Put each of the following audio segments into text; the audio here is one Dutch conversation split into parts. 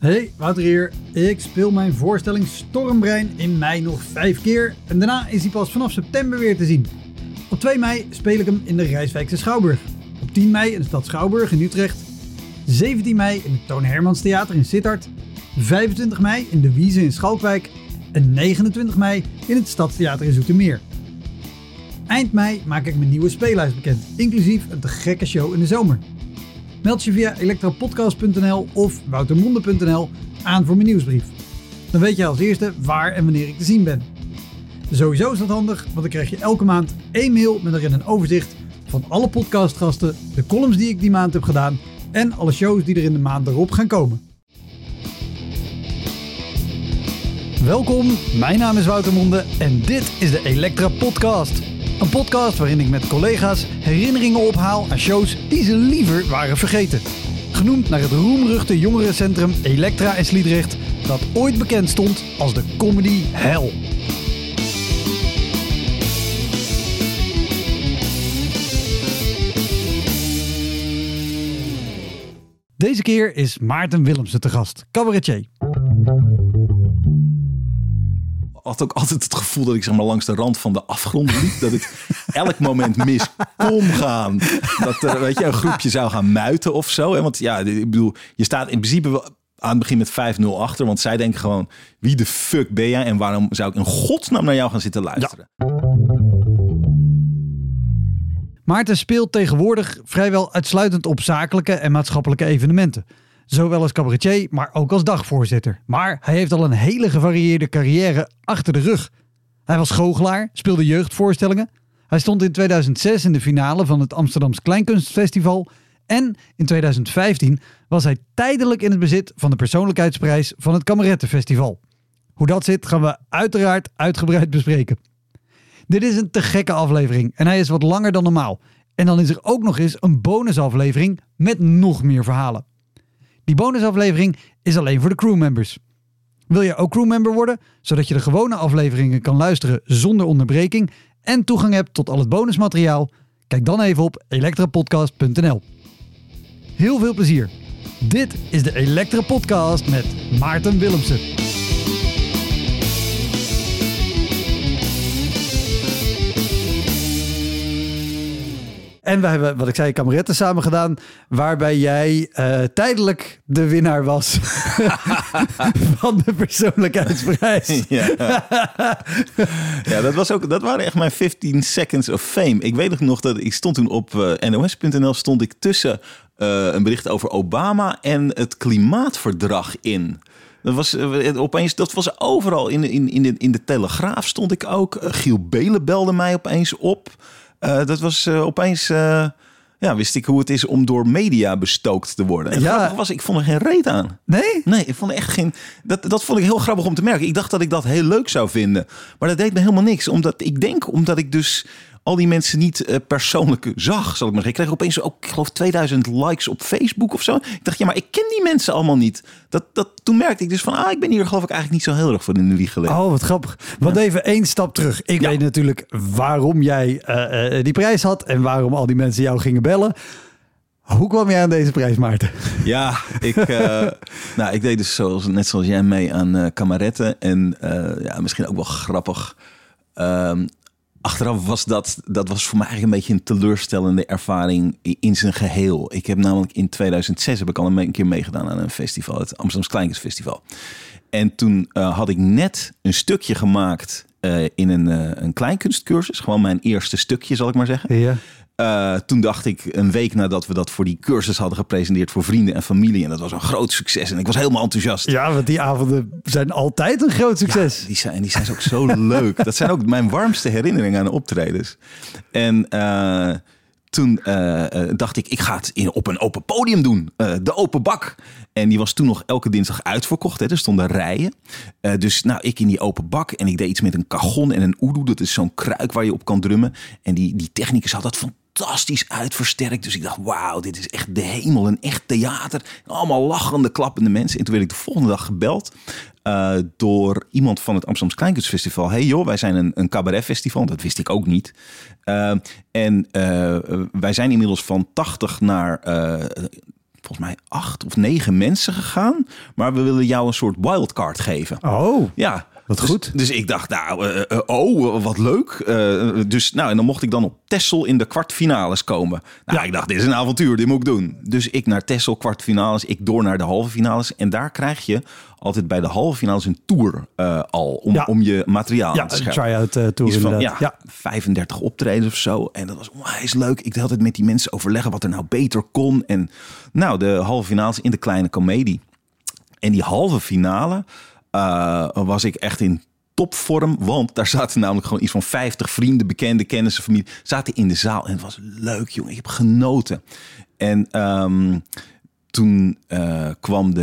Hey, Wouter hier. Ik speel mijn voorstelling Stormbrein in mei nog 5 keer en daarna is hij pas vanaf september weer te zien. Op 2 mei speel ik hem in de Rijswijkse Schouwburg. Op 10 mei in de stad Schouwburg in Utrecht. 17 mei in het Toon Hermans Theater in Sittard. 25 mei in de Wieze in Schalkwijk. En 29 mei in het Stadstheater in Zoetermeer. Eind mei maak ik mijn nieuwe speellijst bekend, inclusief een te gekke show in de zomer. Meld je via elektrapodcast.nl of woutermonde.nl aan voor mijn nieuwsbrief. Dan weet je als eerste waar en wanneer ik te zien ben. Sowieso is dat handig, want dan krijg je elke maand 1 mail met erin een overzicht van alle podcastgasten, de columns die ik die maand heb gedaan en alle shows die er in de maand erop gaan komen. Welkom, mijn naam is Wouter Monde en dit is de Elektra Podcast. Een podcast waarin ik met collega's herinneringen ophaal aan shows die ze liever waren vergeten. Genoemd naar het roemruchte jongerencentrum Elektra in Sliedrecht, dat ooit bekend stond als de comedy hell. Deze keer is Maarten Willemsen te gast, cabaretier. Had ook altijd het gevoel dat ik zeg maar langs de rand van de afgrond liep. Dat ik elk moment mis kon gaan. Dat er een groepje zou gaan muiten of zo. Hè? Want ja, ik bedoel, je staat in principe wel aan het begin met 5-0 achter. Want zij denken gewoon, wie de fuck ben jij? En waarom zou ik in godsnaam naar jou gaan zitten luisteren? Ja. Maarten speelt tegenwoordig vrijwel uitsluitend op zakelijke en maatschappelijke evenementen. Zowel als cabaretier, maar ook als dagvoorzitter. Maar hij heeft al een hele gevarieerde carrière achter de rug. Hij was goochelaar, speelde jeugdvoorstellingen. Hij stond in 2006 in de finale van het Amsterdamse Kleinkunstfestival. En in 2015 was hij tijdelijk in het bezit van de persoonlijkheidsprijs van het Kamerettenfestival. Hoe dat zit gaan we uiteraard uitgebreid bespreken. Dit is een te gekke aflevering en hij is wat langer dan normaal. En dan is er ook nog eens een bonusaflevering met nog meer verhalen. Die bonusaflevering is alleen voor de crewmembers. Wil je ook crewmember worden, zodat je de gewone afleveringen kan luisteren zonder onderbreking en toegang hebt tot al het bonusmateriaal? Kijk dan even op elektrapodcast.nl. Heel veel plezier. Dit is de Elektra Podcast met Maarten Willemsen. En we hebben, wat ik zei, kameretten samen gedaan, waarbij jij tijdelijk de winnaar was van de persoonlijkheidsprijs. Ja, dat waren echt mijn 15 seconds of fame. Ik weet nog dat ik stond toen op nos.nl stond ik tussen een bericht over Obama en het klimaatverdrag in. Dat was overal in de Telegraaf stond ik ook. Giel Belen belde mij opeens op. Dat was opeens, wist ik hoe het is om door media bestookt te worden. En grappig was, ik vond er geen reet aan. Nee? Nee, ik vond er echt geen. Dat vond ik heel grappig om te merken. Ik dacht dat ik dat heel leuk zou vinden. Maar dat deed me helemaal niks. Omdat ik dus al die mensen niet persoonlijk zag, zal ik maar zeggen. Ik kreeg opeens ook, ik geloof, 2000 likes op Facebook of zo. Ik dacht, ja, maar ik ken die mensen allemaal niet. Toen merkte ik dus van, ik ben hier geloof ik eigenlijk niet zo heel erg voor in de wieg gelegen. Oh, wat grappig. Want even 1 stap terug. Ik weet natuurlijk waarom jij die prijs had en waarom al die mensen jou gingen bellen. Hoe kwam jij aan deze prijs, Maarten? Ja, ik deed dus net zoals jij mee aan kameretten. En misschien ook wel grappig. Achteraf was dat was voor mij eigenlijk een beetje een teleurstellende ervaring in zijn geheel. Ik heb namelijk in 2006 al een keer meegedaan aan een festival, het Amsterdamse Kleinkunstfestival. En toen had ik net een stukje gemaakt in een kleinkunstcursus. Gewoon mijn eerste stukje, zal ik maar zeggen. Ja. Toen dacht ik, een week nadat we dat voor die cursus hadden gepresenteerd voor vrienden en familie. En dat was een groot succes. En ik was helemaal enthousiast. Ja, want die avonden zijn altijd een groot succes. Ja, die zijn ook zo leuk. Dat zijn ook mijn warmste herinneringen aan de optredens. En toen dacht ik ga het op een open podium doen. De open bak. En die was toen nog elke dinsdag uitverkocht. Hè. Er stonden rijen. Dus ik in die open bak. En ik deed iets met een cajon en een oedoe. Dat is zo'n kruik waar je op kan drummen. En die technicus had dat fantastisch uitversterkt. Dus ik dacht, wauw, dit is echt de hemel. Een echt theater. Allemaal lachende, klappende mensen. En toen werd ik de volgende dag gebeld door iemand van het Amsterdamse Kleinkunstfestival. Hey joh, wij zijn een cabaretfestival. Dat wist ik ook niet. Wij zijn inmiddels van 80 naar volgens mij 8 of 9 mensen gegaan. Maar we willen jou een soort wildcard geven. Oh, ja. wat goed. Dus ik dacht, wat leuk. En dan mocht ik dan op Texel in de kwartfinales komen. Ik dacht, dit is een avontuur, dit moet ik doen. Dus ik naar Texel, kwartfinales, ik door naar de halve finales. En daar krijg je altijd bij de halve finales een tour om je materiaal aan te scherpen. Ja, een try-out tour inderdaad. 35 optredens of zo. En dat was onwijs leuk. Ik had het met die mensen overleggen wat er nou beter kon. En de halve finales in de kleine komedie. En die halve finale was ik echt in topvorm. Want daar zaten namelijk gewoon iets van 50 vrienden, bekenden, kennissen, familie. Zaten in de zaal. En het was leuk, jongen. Ik heb genoten. En toen kwam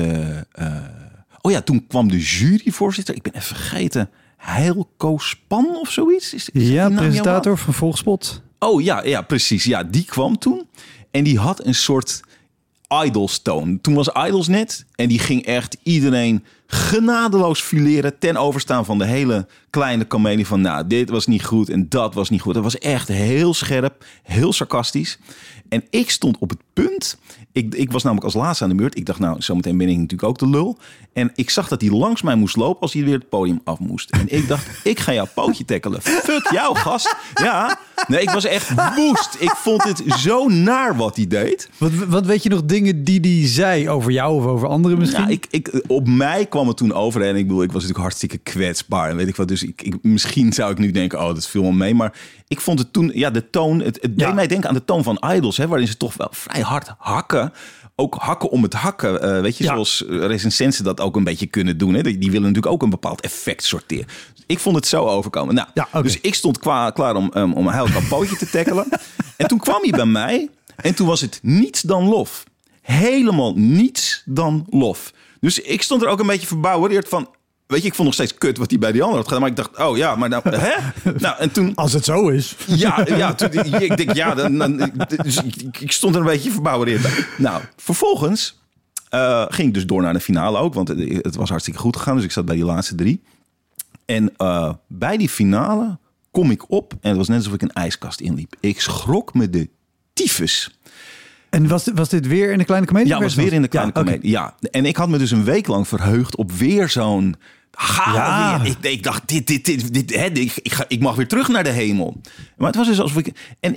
toen kwam de juryvoorzitter. Ik ben even vergeten. Heilco Span of zoiets? Presentator van Volkspot. Oh ja, precies. Ja, die kwam toen. En die had een soort Idols toon. Toen was Idols net. En die ging echt iedereen genadeloos fileren ten overstaan van de hele kleine komedie van dit was niet goed en dat was niet goed. Dat was echt heel scherp, heel sarcastisch. En ik stond op het punt. Ik was namelijk als laatste aan de beurt. Ik dacht, zometeen ben ik natuurlijk ook de lul. En ik zag dat hij langs mij moest lopen als hij weer het podium af moest. En ik dacht, ik ga jouw pootje tackelen. Fuck jou, gast. Ja, nee, ik was echt woest. Ik vond het zo naar wat hij deed. Wat weet je nog dingen die hij zei over jou of over anderen misschien? Op mij kwam het toen over. En ik was natuurlijk hartstikke kwetsbaar. En weet ik wat. Dus misschien zou ik nu denken, dat viel me mee. Maar ik vond het toen, de toon. Het deed mij denken aan de toon van Idols. Waarin ze toch wel vrij hard hakken. Ook hakken om het hakken. Zoals recensenten dat ook een beetje kunnen doen. Hè? Die willen natuurlijk ook een bepaald effect sorteren. Ik vond het zo overkomen. Dus ik stond klaar om een heel pootje te tackelen. En toen kwam hij bij mij. En toen was het niets dan lof. Helemaal niets dan lof. Dus ik stond er ook een beetje verbouwereerd van. Weet je, ik vond nog steeds kut wat hij bij die ander had gedaan. Maar ik dacht, maar hè? En toen, als het zo is. Ik denk, dus ik stond er een beetje verbouwereerd bij. Vervolgens ging ik dus door naar de finale ook. Want het was hartstikke goed gegaan. Dus ik zat bij die laatste 3. En bij die finale kom ik op. En het was net alsof ik een ijskast inliep. Ik schrok me de tyfus. En was dit weer in de kleine komedie? Ja, het was weer in de kleine komedie. Okay. Ja, en ik had me dus een week lang verheugd op weer zo'n... Ik dacht, ik mag weer terug naar de hemel. Maar het was dus alsof ik... En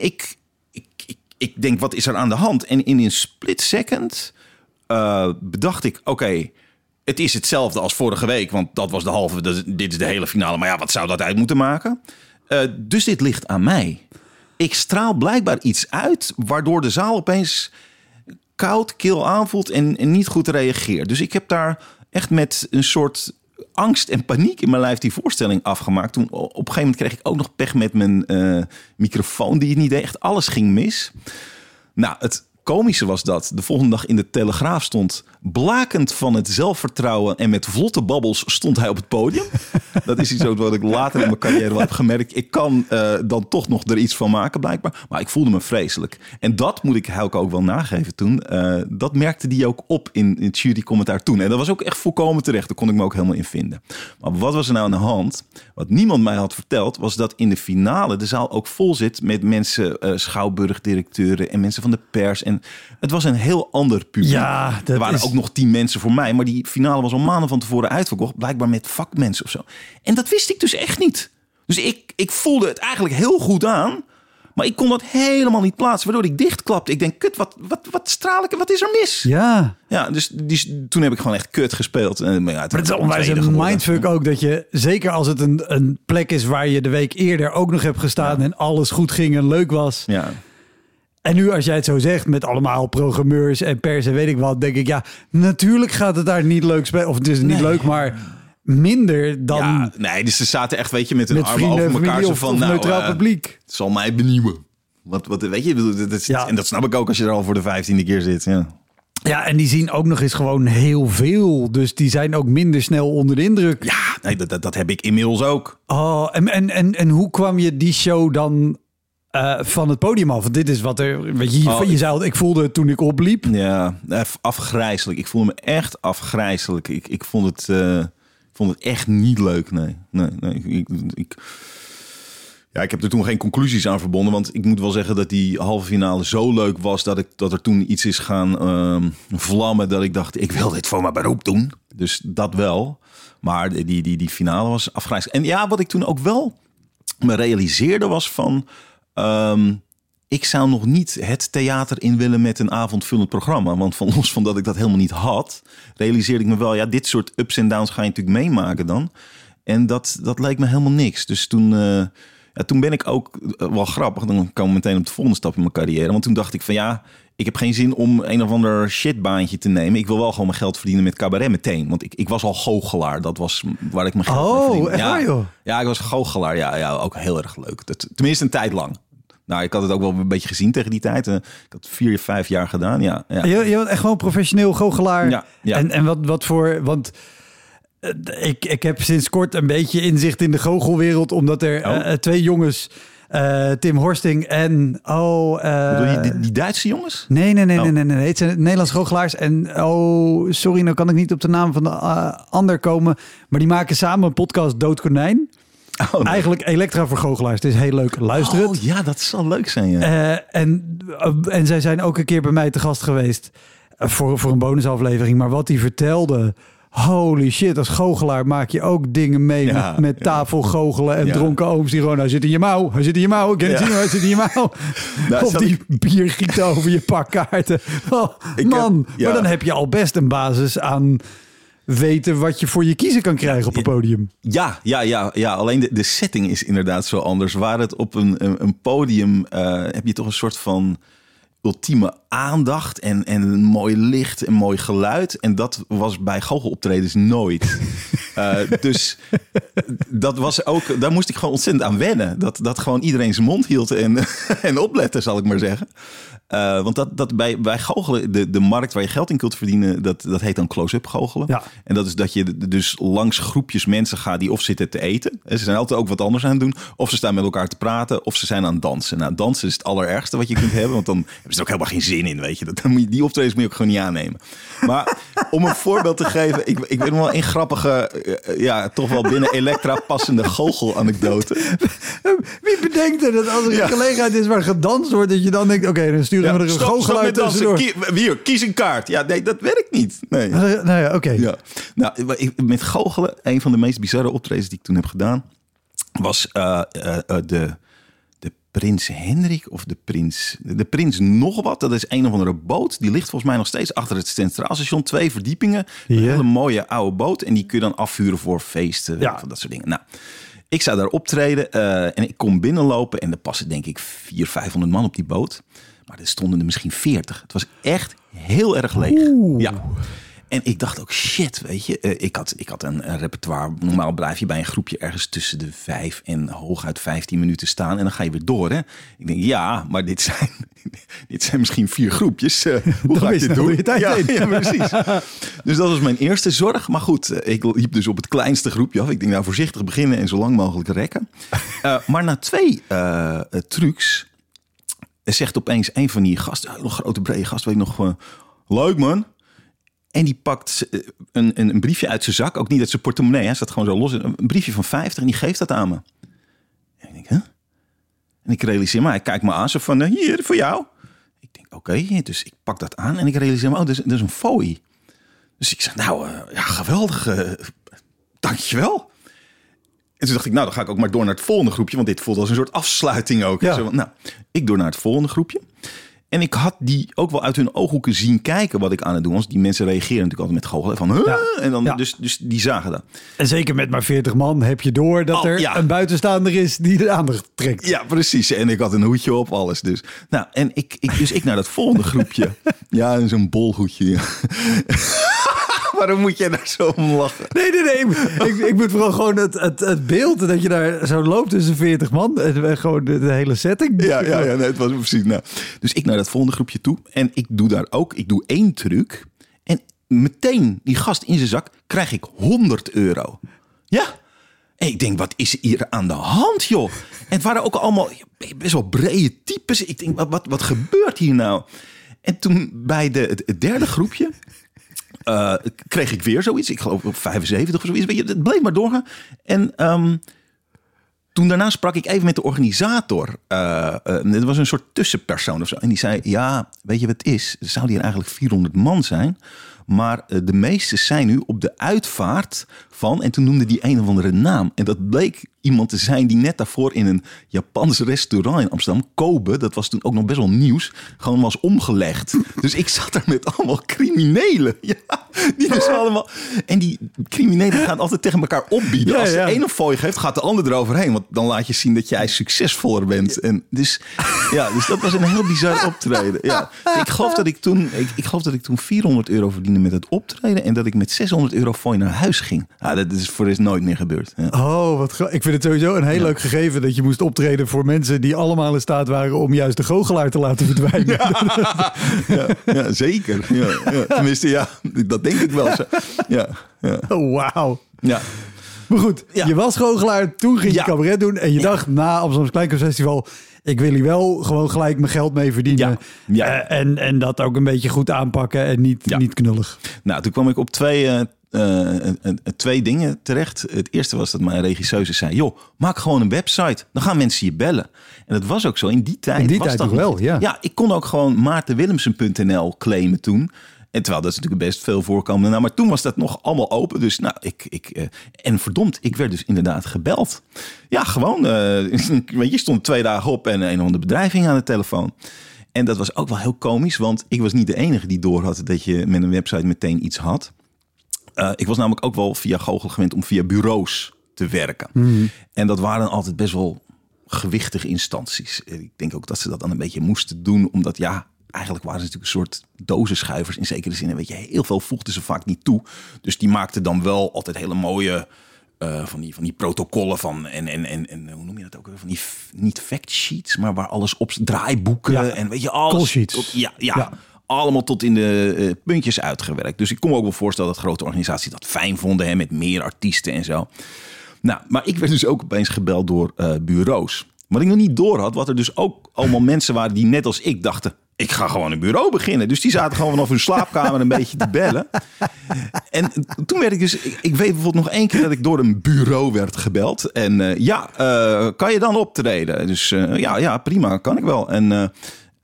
ik denk, wat is er aan de hand? En in een split second bedacht ik... Oké, het is hetzelfde als vorige week. Want dat was de halve... Dit is de hele finale. Maar wat zou dat uit moeten maken? Dus dit ligt aan mij. Ik straal blijkbaar iets uit... waardoor de zaal opeens koud, kil aanvoelt... en niet goed reageert. Dus ik heb daar echt met een soort angst en paniek in mijn lijf die voorstelling afgemaakt. Toen op een gegeven moment kreeg ik ook nog pech met mijn microfoon die het niet deed. Echt alles ging mis. Het komische was dat de volgende dag in de Telegraaf stond... blakend van het zelfvertrouwen en met vlotte babbels stond hij op het podium. Dat is iets wat ik later in mijn carrière wel heb gemerkt. Ik kan dan toch nog er iets van maken blijkbaar. Maar ik voelde me vreselijk. En dat moet ik Heilco ook wel nageven toen. Dat merkte die ook op in het jurycommentaar toen. En dat was ook echt volkomen terecht. Daar kon ik me ook helemaal in vinden. Maar wat was er nou aan de hand? Wat niemand mij had verteld was dat in de finale de zaal ook vol zit met mensen, schouwburgdirecteuren en mensen van de pers. En het was een heel ander publiek. Ja, er waren ook nog 10 mensen voor mij. Maar die finale was al maanden van tevoren uitverkocht. Blijkbaar met vakmensen of zo. En dat wist ik dus echt niet. Dus ik voelde het eigenlijk heel goed aan. Maar ik kon dat helemaal niet plaatsen. Waardoor ik dichtklapte. Ik denk, kut, wat straal ik en wat is er mis? Ja. Ja, dus toen heb ik gewoon echt kut gespeeld. Maar het is onwijs een mindfuck ook. Dat je, zeker als het een plek is waar je de week eerder ook nog hebt gestaan. En alles goed ging en leuk was. Ja. En nu als jij het zo zegt met allemaal programmeurs en pers en weet ik wat, denk ik, natuurlijk gaat het daar niet leuk spelen. Of het is niet leuk, maar minder dan... Ja, nee, dus ze zaten echt, weet je, met hun armen over elkaar. Zo van, neutraal publiek. Het zal mij benieuwen. Wat weet je, en dat snap ik ook als je er al voor de 15e keer zit. Ja. Ja, en die zien ook nog eens gewoon heel veel. Dus die zijn ook minder snel onder de indruk. Ja, nee, dat heb ik inmiddels ook. Oh, en hoe kwam je die show dan van het podium af? Want dit is wat er... Weet je zei al, ik voelde het toen ik opliep. Ja, afgrijselijk. Ik voelde me echt afgrijselijk. Ik vond het echt niet leuk. Nee. Ja, ik heb er toen geen conclusies aan verbonden. Want ik moet wel zeggen dat die halve finale zo leuk was... dat er toen iets is gaan vlammen... dat ik dacht, ik wil dit voor mijn beroep doen. Dus dat wel. Maar die finale was afgrijzelijk. En ja, wat ik toen ook wel me realiseerde was van... ik zou nog niet het theater in willen met een avondvullend programma. Want van los van dat ik dat helemaal niet had... realiseerde ik me wel, ja, dit soort ups en downs ga je natuurlijk meemaken dan. En dat leek me helemaal niks. Dus toen ben ik ook wel grappig. Dan komen we meteen op de volgende stap in mijn carrière. Want toen dacht ik van ja, ik heb geen zin om een of ander shitbaantje te nemen. Ik wil wel gewoon mijn geld verdienen met cabaret meteen. Want ik was al goochelaar. Dat was waar ik mijn geld mee verdiende. Echt waar, joh? Ja, ik was goochelaar. Ja, ook heel erg leuk. Tenminste een tijd lang. Nou, ik had het ook wel een beetje gezien tegen die tijd. Ik had 4, 5 jaar gedaan, ja. Je was echt gewoon professioneel goochelaar. Ja. En wat voor... Want ik heb sinds kort een beetje inzicht in de goochelwereld... omdat er 2 jongens... Tim Horsting en... Bedoel je die Duitse jongens? Nee. Het zijn Nederlandse goochelaars. En sorry, nou kan ik niet op de naam van de ander komen. Maar die maken samen een podcast Dood Konijn. Nee. Eigenlijk Elektra voor goochelaars. Het is heel leuk. Luister het. Ja, dat zal leuk zijn. Ja. En zij zijn ook een keer bij mij te gast geweest. Voor een bonusaflevering. Maar wat die vertelde... Holy shit, als goochelaar maak je ook dingen mee met tafelgoochelen en dronken ooms die gewoon, hij zit in je mouw, ik kan het zien, hij zit in je mouw. Of die bier gieten over je pakkaarten. Maar dan heb je al best een basis aan weten wat je voor je kiezen kan krijgen op een podium. Ja. Alleen de setting is inderdaad zo anders. Waar het op een podium heb je toch een soort van ultieme aandacht en een mooi licht en mooi geluid. En dat was bij goocheloptredens nooit. Dus dat was ook, daar moest ik gewoon ontzettend aan wennen. Dat gewoon iedereen zijn mond hield en oplette, zal ik maar zeggen. Want dat bij goochelen, de markt waar je geld in kunt verdienen, dat heet dan close-up goochelen. Ja. En dat is dat je dus langs groepjes mensen gaat die of zitten te eten. En ze zijn altijd ook wat anders aan het doen. Of ze staan met elkaar te praten, of ze zijn aan het dansen. Nou, dansen is het allerergste wat je kunt hebben, want dan hebben ze er ook helemaal geen zin in, weet je. Die optredens moet je ook gewoon niet aannemen. Maar om een voorbeeld te geven, ik weet nog wel een grappige, toch wel binnen Elektra passende goochel-anekdote. Wie bedenkt er dat als er een gelegenheid is waar gedanst wordt, dat je dan denkt, oké, dan sturen we er een goochelaar tussendoor. Hier, kies een kaart. Ja, nee, dat werkt niet. Nee. Oké. Ja. Nou, met goochelen, een van de meest bizarre optredens die ik toen heb gedaan, was de Prins Hendrik of de Prins nog wat. Dat is een of andere boot. Die ligt volgens mij nog steeds achter het Centraal Station. 2 verdiepingen. Een hele mooie oude boot. En die kun je dan afvuren voor feesten. Ja. Dat soort dingen. Nou, ik zou daar optreden en ik kom binnenlopen. En er passen denk ik 400-500 man op die boot. Maar er stonden er misschien 40. Het was echt heel erg leeg. Ja. En ik dacht ook, shit, weet je. Ik had een repertoire. Normaal blijf je bij een groepje ergens tussen de 5 en hooguit 15 minuten staan. En dan ga je weer door, hè. Ik denk, ja, maar dit zijn misschien 4 groepjes. Hoe ga ik dit doen? Ja, precies. Dus dat was mijn eerste zorg. Maar goed, ik liep dus op het kleinste groepje af. Ik denk, nou, voorzichtig beginnen en zo lang mogelijk rekken. Maar na 2 trucs zegt opeens een van die gasten, een grote brede gast, weet ik nog, leuk man. En die pakt een briefje uit zijn zak. Ook niet uit zijn portemonnee. Hij staat gewoon zo los. Een briefje van 50 en die geeft dat aan me. En ik denk, huh? En ik realiseer me, hij kijkt me aan. Zo van, hier, voor jou. Ik denk, oké. Dus ik pak dat aan. En ik realiseer me, dat is een fooi. Dus ik zeg, nou, geweldig. Dankjewel. En toen dacht ik, nou, dan ga ik ook maar door naar het volgende groepje. Want dit voelt als een soort afsluiting ook. Ja. Zo, nou, ik door naar het volgende groepje. En ik had die ook wel uit hun ooghoeken zien kijken wat ik aan het doen was. Die mensen reageren natuurlijk altijd met goochelen van en dan dus die zagen dat. En zeker met maar 40 man heb je door dat er een buitenstaander is die de aandacht trekt. Ja, precies. En ik had een hoedje op, alles dus. Nou, en ik naar dat volgende groepje. Ja, zo'n bolhoedje. Waarom moet jij daar zo om lachen? Nee. Ik moet vooral gewoon het beeld dat je daar zo loopt tussen 40 man. Gewoon de hele setting. Ja, nee, het was precies. Nou. Dus ik naar dat volgende groepje toe. En ik doe 1 truc. En meteen die gast in zijn zak krijg ik €100. Ja. En ik denk, wat is hier aan de hand, joh? En het waren ook allemaal best wel brede types. Ik denk, wat gebeurt hier nou? En toen bij het derde groepje kreeg ik weer zoiets. Ik geloof op 75 of zoiets. Weet je, het bleef maar doorgaan. En Toen daarna sprak ik even met de organisator. Het was een soort tussenpersoon of zo. En die zei, ja, weet je wat het is? Er zouden hier eigenlijk 400 man zijn. Maar de meeste zijn nu op de uitvaart van... En toen noemde die een of andere naam. En dat bleek iemand te zijn die net daarvoor in een Japans restaurant in Amsterdam, Kobe, dat was toen ook nog best wel nieuws, gewoon was omgelegd. Dus ik zat daar met allemaal criminelen. Ja, die dus allemaal... En die criminelen gaan altijd tegen elkaar opbieden. Als de ene fooi geeft, gaat de ander eroverheen. Want dan laat je zien dat jij succesvoller bent. En dus dat was een heel bizar optreden. Ja. Ik geloof dat ik toen €400 verdiende met het optreden en dat ik met €600 fooi naar huis ging. Ja, dat is voor de rest nooit meer gebeurd. Ja. Oh, wat ik vind het sowieso een heel leuk gegeven dat je moest optreden voor mensen die allemaal in staat waren om juist de goochelaar te laten verdwijnen. Ja, zeker. Ja. Tenminste, dat denk ik wel. Zo. Ja. Oh, wauw. Ja. Maar goed, je was goochelaar, toen ging je cabaret doen en je dacht na Amsterdamse Kleinkunstfestival, ik wil hier wel gewoon gelijk mijn geld mee verdienen. Ja. En dat ook een beetje goed aanpakken en niet knullig. Nou, toen kwam ik op twee dingen terecht. Het eerste was dat mijn regisseuse zei, joh, maak gewoon een website. Dan gaan mensen je bellen. En dat was ook zo. In die tijd was dat wel, ja. Ja, ik kon ook gewoon maartenwillemsen.nl claimen toen. En terwijl dat is natuurlijk best veel voorkomende. Nou, maar toen was dat nog allemaal open. Dus en verdomd, ik werd dus inderdaad gebeld. Ja, gewoon. Want je stond 2 dagen op en een of andere bedrijving aan de telefoon. En dat was ook wel heel komisch, want ik was niet de enige die doorhad dat je met een website meteen iets had. Ik was namelijk ook wel via Google gewend om via bureaus te werken. Mm. En dat waren altijd best wel gewichtige instanties. Ik denk ook dat ze dat dan een beetje moesten doen, omdat eigenlijk waren ze natuurlijk een soort dozenschuivers in zekere zin. En weet je, heel veel voegden ze vaak niet toe. Dus die maakten dan wel altijd hele mooie van die protocollen van en hoe noem je dat ook? Van die niet fact sheets, maar waar alles op draaiboeken en weet je alles. Call sheets. Ja. Allemaal tot in de puntjes uitgewerkt. Dus ik kon me ook wel voorstellen dat grote organisaties dat fijn vonden met meer artiesten en zo. Nou, maar ik werd dus ook opeens gebeld door bureaus. Wat ik nog niet door had, wat er dus ook allemaal mensen waren die net als ik dachten, ik ga gewoon een bureau beginnen. Dus die zaten gewoon vanaf hun slaapkamer een beetje te bellen. En toen werd ik dus, ik weet bijvoorbeeld nog 1 keer dat ik door een bureau werd gebeld. En kan je dan optreden? Dus ja, prima, kan ik wel. En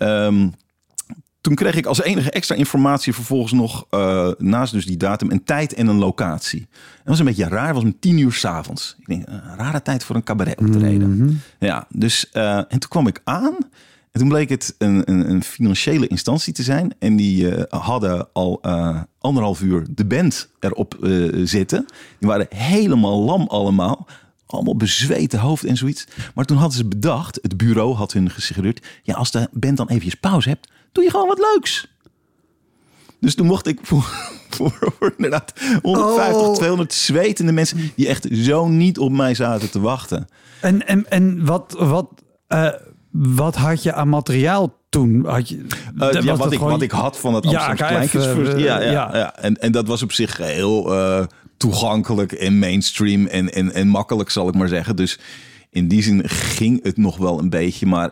toen kreeg ik als enige extra informatie vervolgens nog, naast dus die datum, een tijd en een locatie. Dat was een beetje raar, het was om 10:00 s'avonds. Ik denk, een rare tijd voor een cabaret optreden. Mm-hmm. Ja, dus, en toen kwam ik aan. En toen bleek het een financiële instantie te zijn. En die hadden al 1,5 uur de band erop zitten. Die waren helemaal lam allemaal. Allemaal bezweten hoofd en zoiets. Maar toen hadden ze bedacht, het bureau had hun gesuggereerd, ja, als de band dan eventjes pauze hebt, doe je gewoon wat leuks. Dus toen mocht ik voor inderdaad 150, 200 zwetende mensen die echt zo niet op mij zaten te wachten. En wat had je aan materiaal toen? Wat ik had van het Amsterdamse Kleinkunstfestival. Ja. En dat was op zich heel toegankelijk en mainstream en makkelijk, zal ik maar zeggen. Dus in die zin ging het nog wel een beetje, maar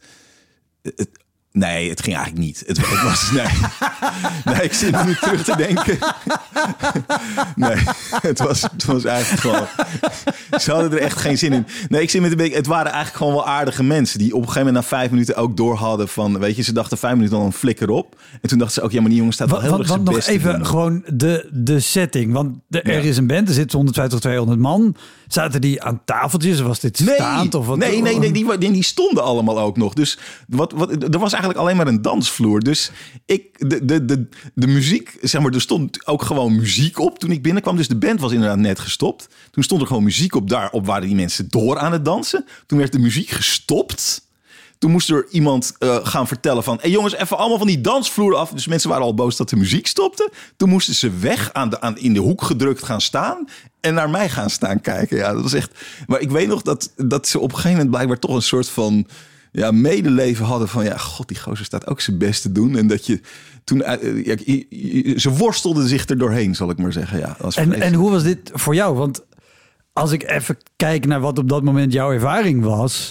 nee, het ging eigenlijk niet. Het was, nee, ik zit nu terug te denken. Nee, het was eigenlijk gewoon, ze hadden er echt geen zin in. Nee, ik zit met een beetje, het waren eigenlijk gewoon wel aardige mensen die op een gegeven moment na 5 minuten ook door hadden van, weet je, ze dachten 5 minuten al een flikker op. En toen dachten ze ook, ja, maar die jongen staat wel heel erg zijn best te doen. Want nog even gewoon de setting, want er is een band, er zit 150, 200 man. Zaten die aan tafeltjes? Was dit staand? Of wat? Nee, die stonden allemaal ook nog. Dus er was eigenlijk alleen maar een dansvloer. Dus de muziek, zeg maar, er stond ook gewoon muziek op toen ik binnenkwam. Dus de band was inderdaad net gestopt. Toen stond er gewoon muziek op. Daarop waren die mensen door aan het dansen. Toen werd de muziek gestopt. Toen moest er iemand gaan vertellen van, hey jongens, even allemaal van die dansvloer af. Dus mensen waren al boos dat de muziek stopte. Toen moesten ze weg in de hoek gedrukt gaan staan en naar mij gaan staan kijken. Ja, dat was echt. Maar ik weet nog dat ze op een gegeven moment blijkbaar toch een soort van medeleven hadden van, ja, god, die gozer staat ook zijn best te doen. En dat je toen, ze worstelden zich er doorheen, zal ik maar zeggen. Ja, en hoe was dit voor jou? Want als ik even kijk naar wat op dat moment jouw ervaring was,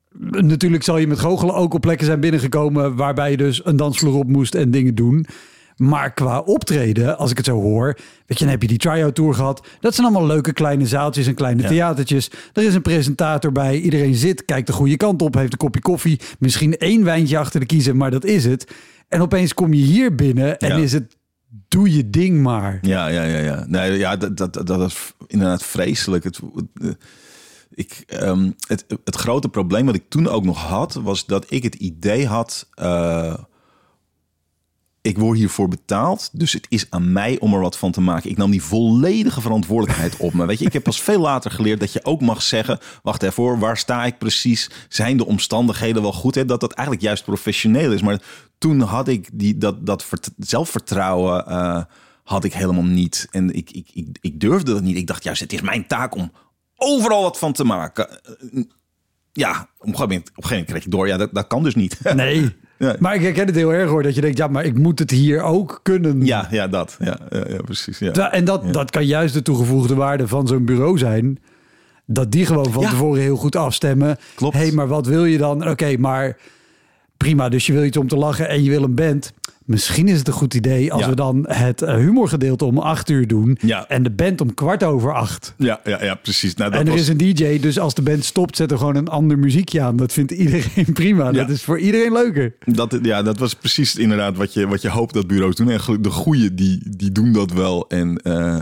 natuurlijk zal je met goochelen ook op plekken zijn binnengekomen waarbij je dus een dansvloer op moest en dingen doen. Maar qua optreden, als ik het zo hoor, weet je, dan heb je die try-out tour gehad. Dat zijn allemaal leuke kleine zaaltjes en kleine theatertjes. Er is een presentator bij. Iedereen zit, kijkt de goede kant op, heeft een kopje koffie. Misschien 1 wijntje achter de kiezen, maar dat is het. En opeens kom je hier binnen en is het, doe je ding maar. Ja. Nee, ja, dat is inderdaad vreselijk. Het grote probleem wat ik toen ook nog had, was dat ik het idee had, ik word hiervoor betaald, dus het is aan mij om er wat van te maken. Ik nam die volledige verantwoordelijkheid op me. Weet je, ik heb pas veel later geleerd dat je ook mag zeggen, wacht even hoor, waar sta ik precies? Zijn de omstandigheden wel goed? Hè? Dat eigenlijk juist professioneel is. Maar toen had ik dat zelfvertrouwen had ik helemaal niet. En ik durfde dat niet. Ik dacht juist, het is mijn taak om overal wat van te maken. Ja, op een gegeven moment kreeg ik door. Ja, dat kan dus niet. Nee. Ja. Maar ik herken het heel erg hoor. Dat je denkt, ja, maar ik moet het hier ook kunnen. Ja, dat. Ja, precies. Ja. En dat kan juist de toegevoegde waarde van zo'n bureau zijn. Dat die gewoon van tevoren heel goed afstemmen. Klopt. Hé, maar wat wil je dan? Oké, maar prima. Dus je wil iets om te lachen en je wil een band. Misschien is het een goed idee als we dan het humorgedeelte om 8:00 doen. Ja. En de band om 8:15. Ja, precies. Nou, dat en er is een DJ, dus als de band stopt, zet er gewoon een ander muziekje aan. Dat vindt iedereen prima. Ja. Dat is voor iedereen leuker. Dat was precies inderdaad wat je hoopt dat bureaus doen. En de goeie, die doen dat wel. En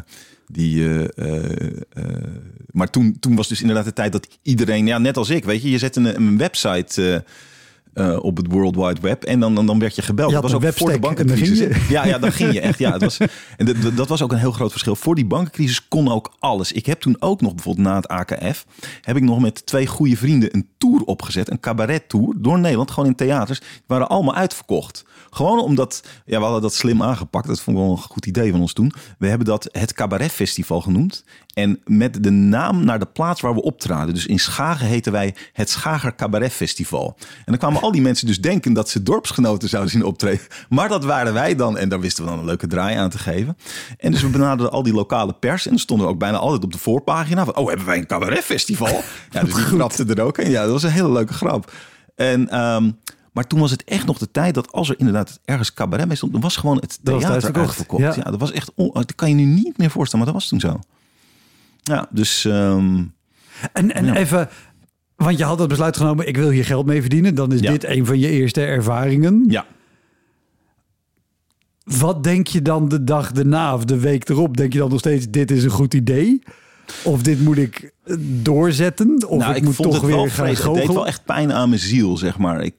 maar toen was dus inderdaad de tijd dat iedereen, net als ik, weet je zet een website op het World Wide Web en dan werd je gebeld. Dat was ook voor de bankencrisis. Ja, dan ging je echt. Ja, dat was ook een heel groot verschil. Voor die bankencrisis kon ook alles. Ik heb toen ook nog bijvoorbeeld na het AKF heb ik nog met 2 goede vrienden een tour opgezet, een cabaret tour door Nederland, gewoon in theaters. Die waren allemaal uitverkocht. Gewoon omdat, we hadden dat slim aangepakt. Dat vond ik wel een goed idee van ons toen. We hebben dat het Cabaret Festival genoemd. En met de naam naar de plaats waar we optraden. Dus in Schagen heten wij het Schager Cabaret Festival. En dan kwamen al die mensen dus denken dat ze dorpsgenoten zouden zien optreden. Maar dat waren wij dan. En daar wisten we dan een leuke draai aan te geven. En dus we benaderden al die lokale pers. En dan stonden we ook bijna altijd op de voorpagina. Van, hebben wij een Cabaret Festival? Ja, dus die grapte er ook in. Ja, dat was een hele leuke grap. En maar toen was het echt nog de tijd dat als er inderdaad ergens cabaret mee stond, dan was gewoon het theater uitverkocht. Ja, dat was echt, dat kan je nu niet meer voorstellen, maar dat was toen zo. Ja, dus. Even, want je had het besluit genomen, ik wil hier geld mee verdienen. Dan is dit een van je eerste ervaringen. Ja. Wat denk je dan de dag erna of de week erop? Denk je dan nog steeds, dit is een goed idee? Of dit moet ik doorzetten? Of ik moet toch weer gaan goochelen? Het deed wel echt pijn aan mijn ziel, zeg maar. Ik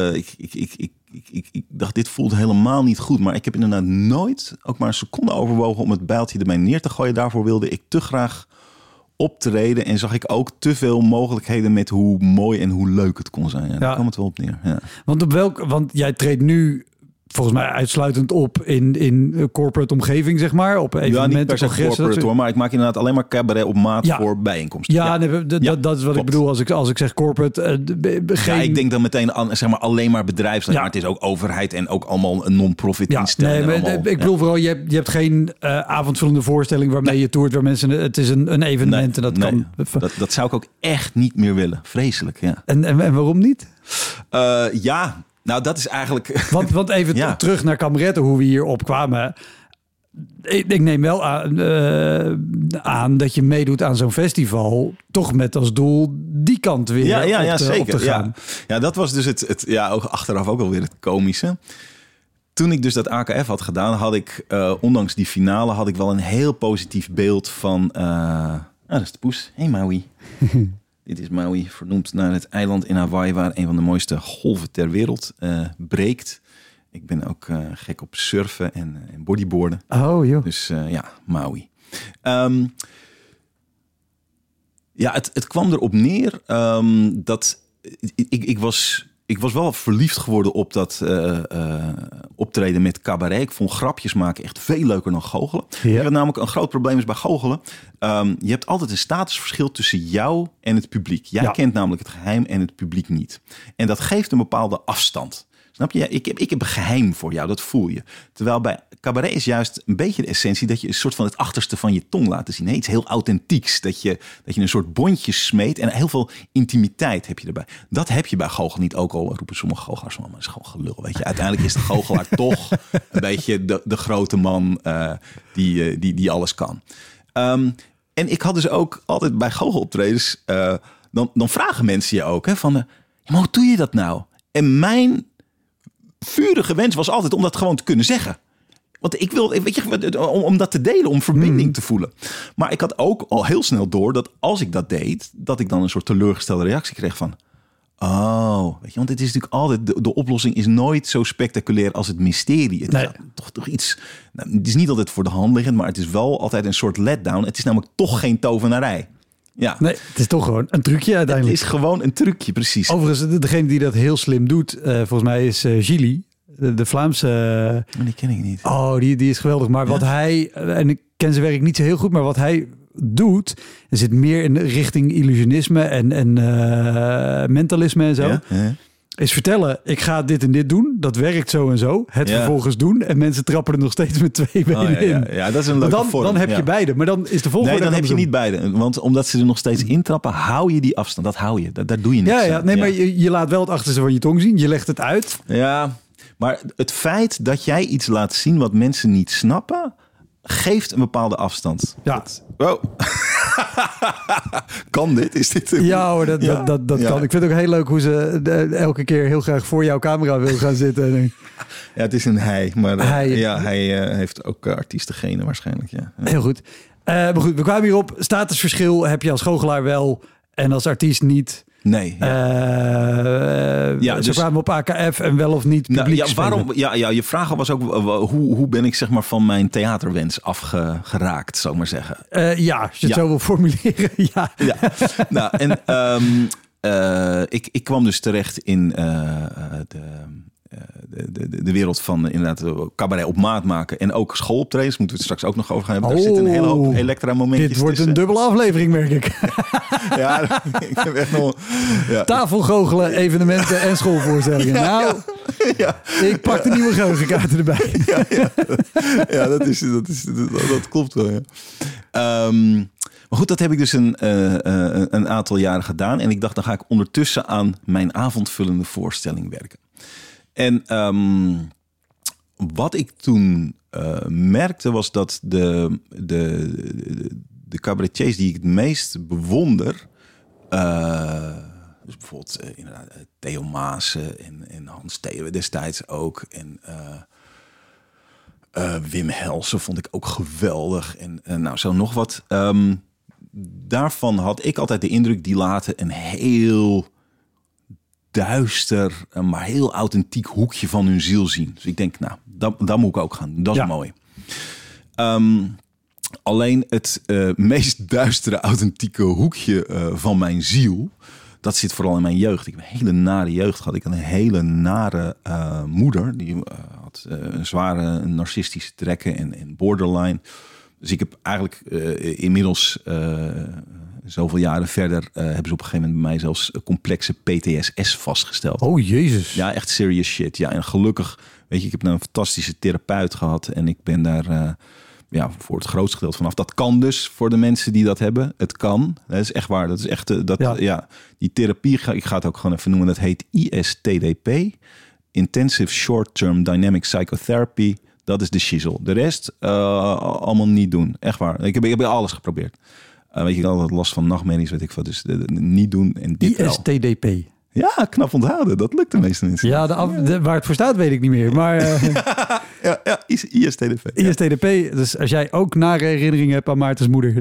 dacht, dit voelt helemaal niet goed. Maar ik heb inderdaad nooit ook maar een seconde overwogen om het bijltje ermee neer te gooien. Daarvoor wilde ik te graag optreden. En zag ik ook te veel mogelijkheden met hoe mooi en hoe leuk het kon zijn. Daar kwam het wel op neer. Ja. Want jij treedt nu volgens mij uitsluitend op in corporate omgeving, zeg maar. Op evenementen, niet per se corporate hoor, maar ik maak inderdaad alleen maar cabaret op maat voor bijeenkomsten. Dat is wat ik bedoel als ik zeg corporate. Ik denk dan meteen aan, zeg maar, alleen maar bedrijfsleven. Maar het is ook overheid en ook allemaal een non-profit instelling. Ik bedoel vooral, je hebt geen avondvullende voorstelling waarmee je toert, waar mensen, het is een evenement en dat kan. Dat zou ik ook echt niet meer willen. Vreselijk, ja. En waarom niet? Nou, dat is eigenlijk. Want even terug naar kameretten, hoe we hier opkwamen. Ik neem wel aan dat je meedoet aan zo'n festival, toch met als doel die kant weer zeker. Op te gaan. Ja, dat was dus het achteraf ook alweer het komische. Toen ik dus dat AKF had gedaan, had ik, ondanks die finale, had ik wel een heel positief beeld van. Dat is de poes. Hey Maui. Dit is Maui, vernoemd naar het eiland in Hawaii waar een van de mooiste golven ter wereld breekt. Ik ben ook gek op surfen en bodyboarden. Oh joh. Dus Maui. Het kwam erop neer dat ik was wel verliefd geworden op dat optreden met cabaret. Ik vond grapjes maken echt veel leuker dan goochelen. Ja. Wat namelijk een groot probleem is bij goochelen. Je hebt altijd een statusverschil tussen jou en het publiek. Jij kent namelijk het geheim en het publiek niet. En dat geeft een bepaalde afstand. Snap je? Ik heb een geheim voor jou, dat voel je. Terwijl bij cabaret is juist een beetje de essentie dat je een soort van het achterste van je tong laat zien. Nee, iets heel authentieks. Dat je een soort bondje smeet en heel veel intimiteit heb je erbij. Dat heb je bij goochel niet, ook al roepen sommige goochelaars van, maar dat is gewoon gelul. Weet je? Uiteindelijk is de goochelaar toch een beetje de grote man die alles kan. En ik had dus ook altijd bij goocheloptredens, dan vragen mensen je ook van, maar hoe doe je dat nou? En mijn vurige wens was altijd om dat gewoon te kunnen zeggen. Want ik wil, weet je, om dat te delen, om verbinding te voelen. Maar ik had ook al heel snel door dat als ik dat deed, dat ik dan een soort teleurgestelde reactie kreeg van, oh, weet je, want het is natuurlijk altijd, de oplossing is nooit zo spectaculair als het mysterie. Het is toch iets, het is niet altijd voor de hand liggend, maar het is wel altijd een soort letdown. Het is namelijk toch geen tovenarij. Ja. Nee, het is toch gewoon een trucje uiteindelijk. Het is gewoon een trucje, precies. Overigens, degene die dat heel slim doet, volgens mij is Gilly, de Vlaamse. Die ken ik niet. Oh, die is geweldig. Maar wat hij, en ik ken zijn werk niet zo heel goed, maar wat hij doet, er zit meer in richting illusionisme en mentalisme en zo. Ja. Is vertellen, ik ga dit en dit doen. Dat werkt zo en zo. Het vervolgens doen. En mensen trappen er nog steeds met 2 benen in. Ja, dat is een leuke vorm. Dan heb je beide. Maar dan is de volgende... Nee, dan heb je niet beide. Want omdat ze er nog steeds intrappen, hou je die afstand. Dat hou je. Daar doe je niks aan. Nee, maar je laat wel het achterste van je tong zien. Je legt het uit. Ja, maar het feit dat jij iets laat zien wat mensen niet snappen, geeft een bepaalde afstand. Ja. Kan dit? Is dit Ja hoor, dat kan. Ik vind het ook heel leuk hoe ze elke keer heel graag voor jouw camera wil gaan zitten. Ja, het is een hij. Maar hij heeft ook artiestengenen waarschijnlijk. Ja. Heel goed. Maar goed, we kwamen hierop. Statusverschil heb je als goochelaar wel en als artiest niet. Nee. Ze kwamen op AKF en wel of niet publiek je vraag was ook hoe ben ik zeg maar van mijn theaterwens afgeraakt, zou ik maar zeggen. Als je het zo wil formuleren, ja. Nou, en ik kwam dus terecht in de wereld van inderdaad cabaret op maat maken en ook schooloptredens, moeten we het straks ook nog over gaan hebben. Daar zit een hele hoop Elektra momentjes Dit wordt tussen. een dubbele aflevering, merk ik. Ja, ik heb echt nog... Ja. Tafelgoochelen, evenementen en schoolvoorstellingen. Nou, ik pak de nieuwe geheugenkaarten erbij. Ja, dat klopt wel, ja. Maar goed, dat heb ik dus een aantal jaren gedaan. En ik dacht, dan ga ik ondertussen aan mijn avondvullende voorstelling werken. En wat ik toen merkte was dat de cabaretiers die ik het meest bewonder, dus bijvoorbeeld inderdaad Theo Maassen en Hans Theeuwen destijds ook, en Wim Helsen vond ik ook geweldig en nou zo nog wat. Daarvan had ik altijd de indruk, die laten een heel duister, maar heel authentiek hoekje van hun ziel zien. Dus ik denk, nou, dat moet ik ook gaan doen. Dat is mooi. Alleen het meest duistere, authentieke hoekje van mijn ziel, dat zit vooral in mijn jeugd. Ik heb een hele nare jeugd gehad. Ik had een hele nare moeder. Die had een zware narcistische trekken en borderline. Dus ik heb eigenlijk inmiddels zoveel jaren verder hebben ze op een gegeven moment bij mij zelfs complexe PTSS vastgesteld. Oh jezus. Ja, echt serious shit. Ja, en gelukkig, weet je, ik heb een fantastische therapeut gehad en ik ben daar voor het grootste gedeelte vanaf. Dat kan dus voor de mensen die dat hebben. Het kan. Dat is echt waar. Dat is echt die therapie. Ik ga het ook gewoon even noemen. Dat heet ISTDP, Intensive Short-Term Dynamic Psychotherapy. Dat is de shizzle. De rest allemaal niet doen. Echt waar. Ik heb alles geprobeerd. Weet je, ik had altijd last van nachtmerries, weet ik wat. Dus niet doen en dit ISTDP. Ja, knap onthouden. Dat lukt de meeste mensen. Ja, waar het voor staat weet ik niet meer. Maar ISTDP. ISTDP. Dus als jij ook nare herinneringen hebt aan Maartens moeder.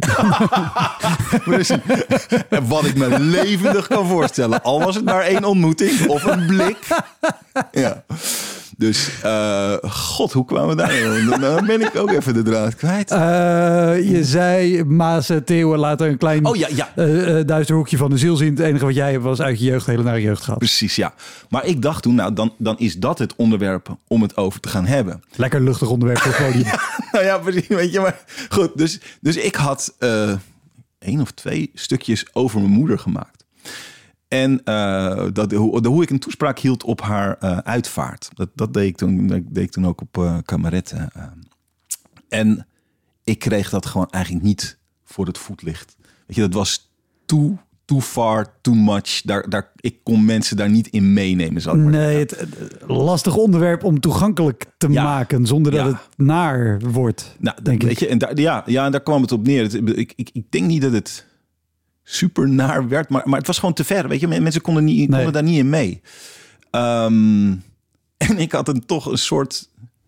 Wat ik me levendig kan voorstellen. Al was het maar 1 ontmoeting of een blik. Ja. Dus, god, hoe kwamen we daar? Dan ben ik ook even de draad kwijt. Je zei, Maas, Theo, laten een klein duister hoekje van de ziel zien. Het enige wat jij hebt was uit je jeugd, hele nare jeugd gehad. Precies, ja. Maar ik dacht toen, nou, dan is dat het onderwerp om het over te gaan hebben. Lekker luchtig onderwerp voor het podium. Nou ja, precies, weet je, maar goed. Dus ik had 1 of 2 stukjes over mijn moeder gemaakt. En hoe ik een toespraak hield op haar uitvaart. Dat deed ik toen ook op Kameretten. En ik kreeg dat gewoon eigenlijk niet voor het voetlicht. Weet je, dat was too far, too much. Ik kon mensen daar niet in meenemen. Zal ik maar nee, het lastig onderwerp om toegankelijk te maken zonder dat het naar wordt. Nou, denk weet ik. Je, en daar kwam het op neer. Ik denk niet dat het super naar werd, maar het was gewoon te ver. Weet je, mensen konden daar niet in mee. En ik had toch een soort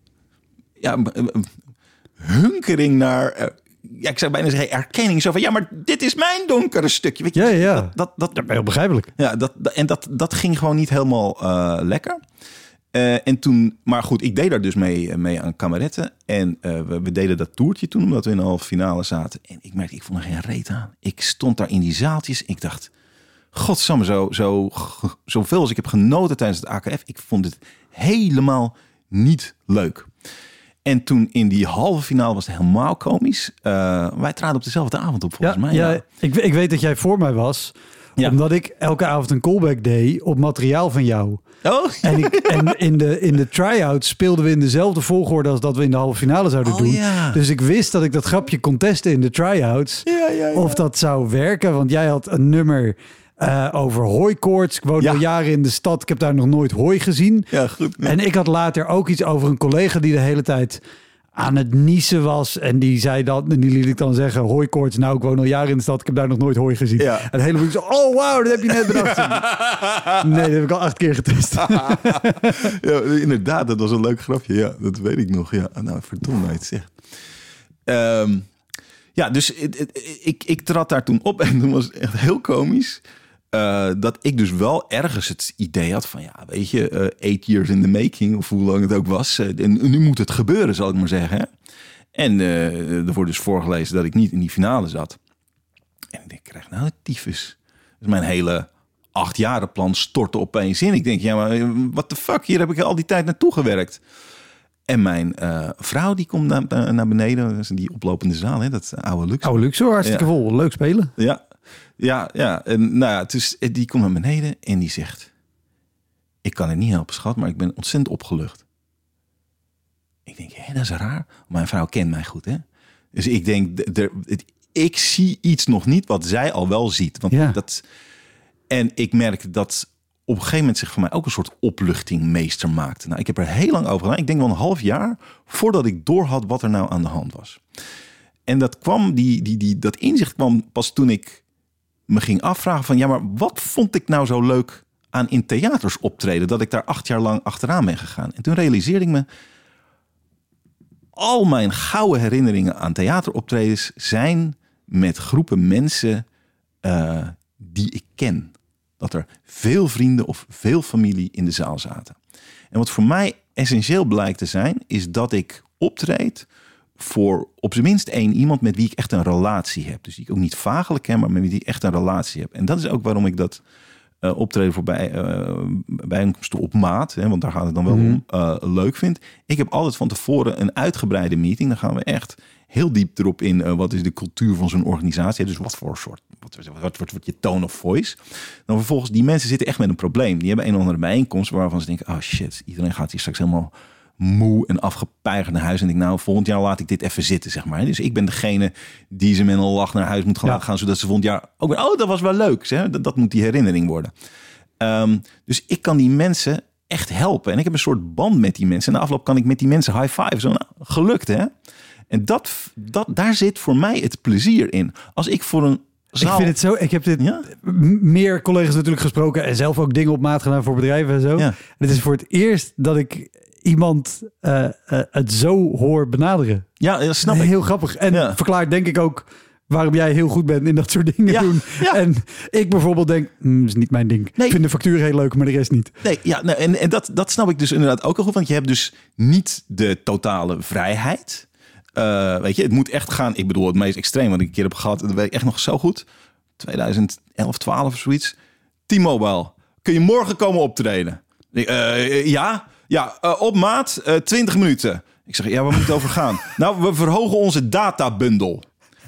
hunkering naar. Ik zou bijna zeggen erkenning. Zo van, maar dit is mijn donkere stukje. Weet je? Ja. Dat ben heel begrijpelijk. Ja, dat ging gewoon niet helemaal lekker. En toen, maar goed, ik deed daar dus mee aan Kameretten. En we deden dat toertje toen, omdat we in de halve finale zaten. En ik merkte, ik vond er geen reet aan. Ik stond daar in die zaaltjes. Ik dacht, godsamme, zoveel als ik heb genoten tijdens het AKF. Ik vond het helemaal niet leuk. En toen in die halve finale was het helemaal komisch. Wij traden op dezelfde avond op, volgens mij. Ja. Ik weet dat jij voor mij was. Ja. Omdat ik elke avond een callback deed op materiaal van jou. Oh. En in de try-outs speelden we in dezelfde volgorde als dat we in de halve finale zouden doen. Ja. Dus ik wist dat ik dat grapje kon testen in de try-outs. Ja. Of dat zou werken. Want jij had een nummer over hooikoorts. Ik woon al jaren in de stad. Ik heb daar nog nooit hooi gezien. Ja, goed. En ik had later ook iets over een collega die de hele tijd aan het niezen was. En die zei dat, en die liet ik dan zeggen, hooikoorts. Nou, ik woon al jaren in de stad. Ik heb daar nog nooit hooi gezien. Ja. En het hele boek zo, oh wauw, dat heb je net bedacht. Nee, dat heb ik al 8 keer getest. Ja, inderdaad, dat was een leuk grapje. Ja, dat weet ik nog. Ja, nou, verdomme dat je het zegt. Dus ik trad daar toen op en toen was het echt heel komisch. Dat ik dus wel ergens het idee had van, weet je, 8 years in the making, of hoe lang het ook was. En nu moet het gebeuren, zal ik maar zeggen. Hè? En er wordt dus voorgelezen dat ik niet in die finale zat. En ik krijg nou de tyfus. Dus mijn hele 8-jarenplan stortte opeens in. Ik denk, maar what the fuck, hier heb ik al die tijd naartoe gewerkt. En mijn vrouw die komt naar beneden. Dat is die oplopende zaal, hè? Dat oude Luxor. Oude Luxor, hartstikke vol. Leuk spelen. Ja. En dus die komt naar beneden en die zegt, ik kan het niet helpen, schat, maar ik ben ontzettend opgelucht. Ik denk, dat is raar. Mijn vrouw kent mij goed, hè? Dus ik denk, ik zie iets nog niet wat zij al wel ziet. En ik merk dat op een gegeven moment zich voor mij ook een soort opluchting meester maakte. Nou, ik heb er heel lang over gedaan. Ik denk wel een half jaar voordat ik doorhad wat er nou aan de hand was. En dat kwam, dat inzicht kwam pas toen ik me ging afvragen van, maar wat vond ik nou zo leuk aan in theaters optreden, dat ik daar 8 jaar lang achteraan ben gegaan. En toen realiseerde ik me, al mijn gouden herinneringen aan theateroptredens zijn met groepen mensen die ik ken. Dat er veel vrienden of veel familie in de zaal zaten. En wat voor mij essentieel blijkt te zijn, is dat ik optreed voor op zijn minst 1 iemand met wie ik echt een relatie heb. Dus die ik ook niet vagelijk ken, maar met wie ik echt een relatie heb. En dat is ook waarom ik dat optreden voor bijeenkomsten op maat, hè, want daar gaat het dan wel om, leuk vind. Ik heb altijd van tevoren een uitgebreide meeting. Dan gaan we echt heel diep erop in. Wat is de cultuur van zo'n organisatie? Dus wat voor soort, wat wordt je tone of voice? Dan vervolgens, die mensen zitten echt met een probleem. Die hebben een of andere bijeenkomst waarvan ze denken, oh shit, iedereen gaat hier straks helemaal moe en afgepeigerd naar huis. En ik volgend jaar laat ik dit even zitten, zeg maar. Dus ik ben degene die ze met een lach naar huis moet gaan, zodat ze volgend jaar ook weer, dat was wel leuk. Zeg. Dat moet die herinnering worden. Dus ik kan die mensen echt helpen. En ik heb een soort band met die mensen. En na afloop kan ik met die mensen high five. Zo, gelukt, hè? En daar zit voor mij het plezier in. Als ik voor een zaal... Ik vind het zo... Ik heb dit meer collega's natuurlijk gesproken en zelf ook dingen op maat gedaan voor bedrijven en zo. Ja. En het is voor het eerst dat ik iemand het zo hoor benaderen. Ja, dat snap ik. Heel grappig. En verklaart denk ik ook waarom jij heel goed bent in dat soort dingen doen. Ja. En ik bijvoorbeeld denk, dat is niet mijn ding. Nee. Ik vind de factuur heel leuk, maar de rest niet. Nee, en dat snap ik dus inderdaad ook al goed. Want je hebt dus niet de totale vrijheid. Weet je, het moet echt gaan. Ik bedoel, het meest extreem wat ik een keer heb gehad, dat weet ik echt nog zo goed. 2011, 12 of zoiets. T-Mobile, kun je morgen komen optreden? Ja, op maat, 20 minuten. Ik zeg, waar moet het over gaan? Nou, we verhogen onze databundel.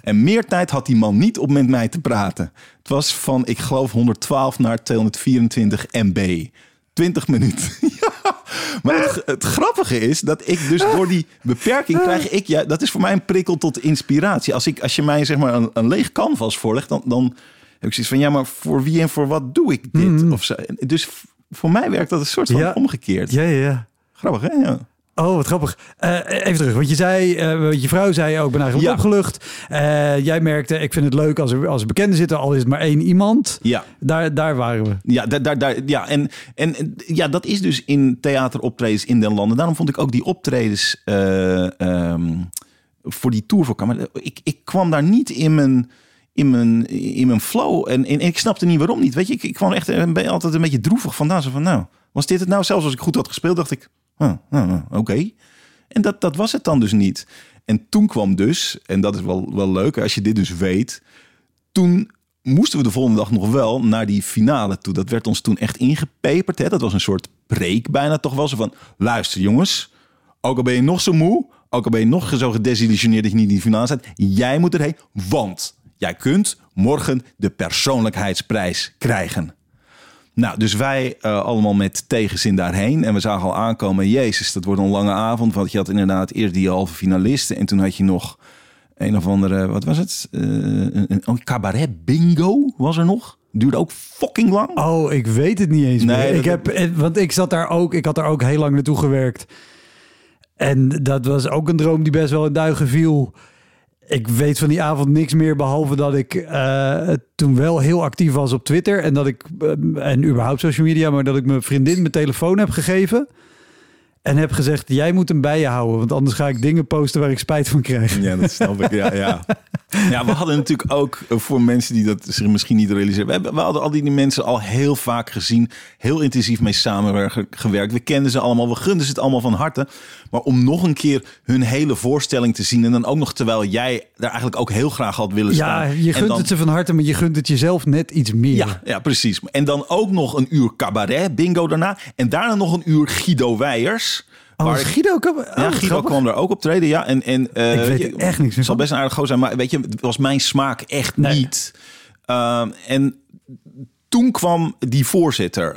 En meer tijd had die man niet om met mij te praten. Het was van, ik geloof, 112 naar 224 MB. 20 minuten. Ja. Maar het grappige is dat ik dus door die beperking krijg ik... Ja, dat is voor mij een prikkel tot inspiratie. Als je mij zeg maar een leeg canvas voorlegt, dan heb ik zoiets van... Ja, maar voor wie en voor wat doe ik dit? Of zo. Dus voor mij werkt dat een soort van omgekeerd. Ja. Grappig, hè? Ja. Oh, wat grappig. Even terug, want je zei, je vrouw zei ook, ik ben eigenlijk opgelucht. Jij merkte, ik vind het leuk als er bekenden zitten, al is het maar één iemand. Ja. Daar waren we. Ja, ja. En ja, dat is dus in theateroptredens in den landen. Daarom vond ik ook die optredens voor die tourvoorkamer. Ik kwam daar niet in mijn flow. En ik snapte niet waarom niet. Weet je, ik kwam echt altijd een beetje droevig vandaan. Zo van, nou, was dit het nou? Zelfs als ik goed had gespeeld, dacht ik... Oké. En dat was het dan dus niet. En toen kwam dus, en dat is wel leuk als je dit dus weet... Toen moesten we de volgende dag nog wel naar die finale toe. Dat werd ons toen echt ingepeperd. Hè? Dat was een soort preek bijna toch wel. Zo van, luister jongens, ook al ben je nog zo moe... ook al ben je nog zo gedesillusioneerd dat je niet in die finale staat... jij moet erheen, want jij kunt morgen de persoonlijkheidsprijs krijgen... Nou, dus wij allemaal met tegenzin daarheen. En we zagen al aankomen, jezus, dat wordt een lange avond. Want je had inderdaad eerst die halve finalisten. En toen had je nog een of andere, wat was het? Een cabaret bingo was er nog. Duurde ook fucking lang. Oh, ik weet het niet eens meer. Want ik had daar ook heel lang naartoe gewerkt. En dat was ook een droom die best wel in duigen viel... Ik weet van die avond niks meer, behalve dat ik toen wel heel actief was op Twitter. En dat ik, en überhaupt social media, maar dat ik mijn vriendin mijn telefoon heb gegeven. En heb gezegd, jij moet hem bij je houden. Want anders ga ik dingen posten waar ik spijt van krijg. Ja, dat snap ik. Ja. Ja, we hadden natuurlijk ook, voor mensen die dat zich misschien niet realiseren... We hadden al die mensen al heel vaak gezien. Heel intensief mee samengewerkt. We kenden ze allemaal, we gunden ze het allemaal van harte. Maar om nog een keer hun hele voorstelling te zien... en dan ook nog terwijl jij daar eigenlijk ook heel graag had willen staan. Ja, je gunt het ze van harte, maar je gunt het jezelf net iets meer. Ja, precies. En dan ook nog een uur cabaret, bingo daarna. En daarna nog een uur Guido Weijers... Guido kwam er ook optreden, ja. En ik weet echt niks meer. Het zal best een aardig gozer zijn, maar weet je, het was mijn smaak echt niet. En toen kwam die voorzitter.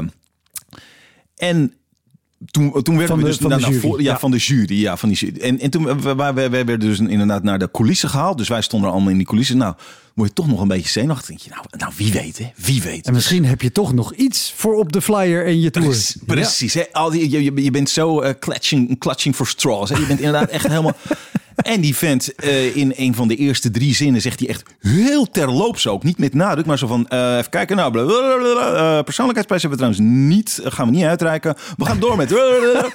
En toen werden we dus van de jury. Ja, van die jury. En toen we werden dus inderdaad naar de coulissen gehaald. Dus wij stonden allemaal in die coulissen. Nou, word je toch nog een beetje zenuwachtig. Denk je, nou wie weet, hè? Wie weet. En misschien heb je toch nog iets voor op de flyer en je tour. Precies. Hè? Je bent zo clutching for straws. Hè? Je bent inderdaad echt helemaal... En die vent in een van de eerste 3 zinnen zegt hij echt heel terloops ook. Niet met nadruk, maar zo van even kijken. Nou, persoonlijkheidsprijs hebben we trouwens niet. Gaan we niet uitreiken. We gaan door met...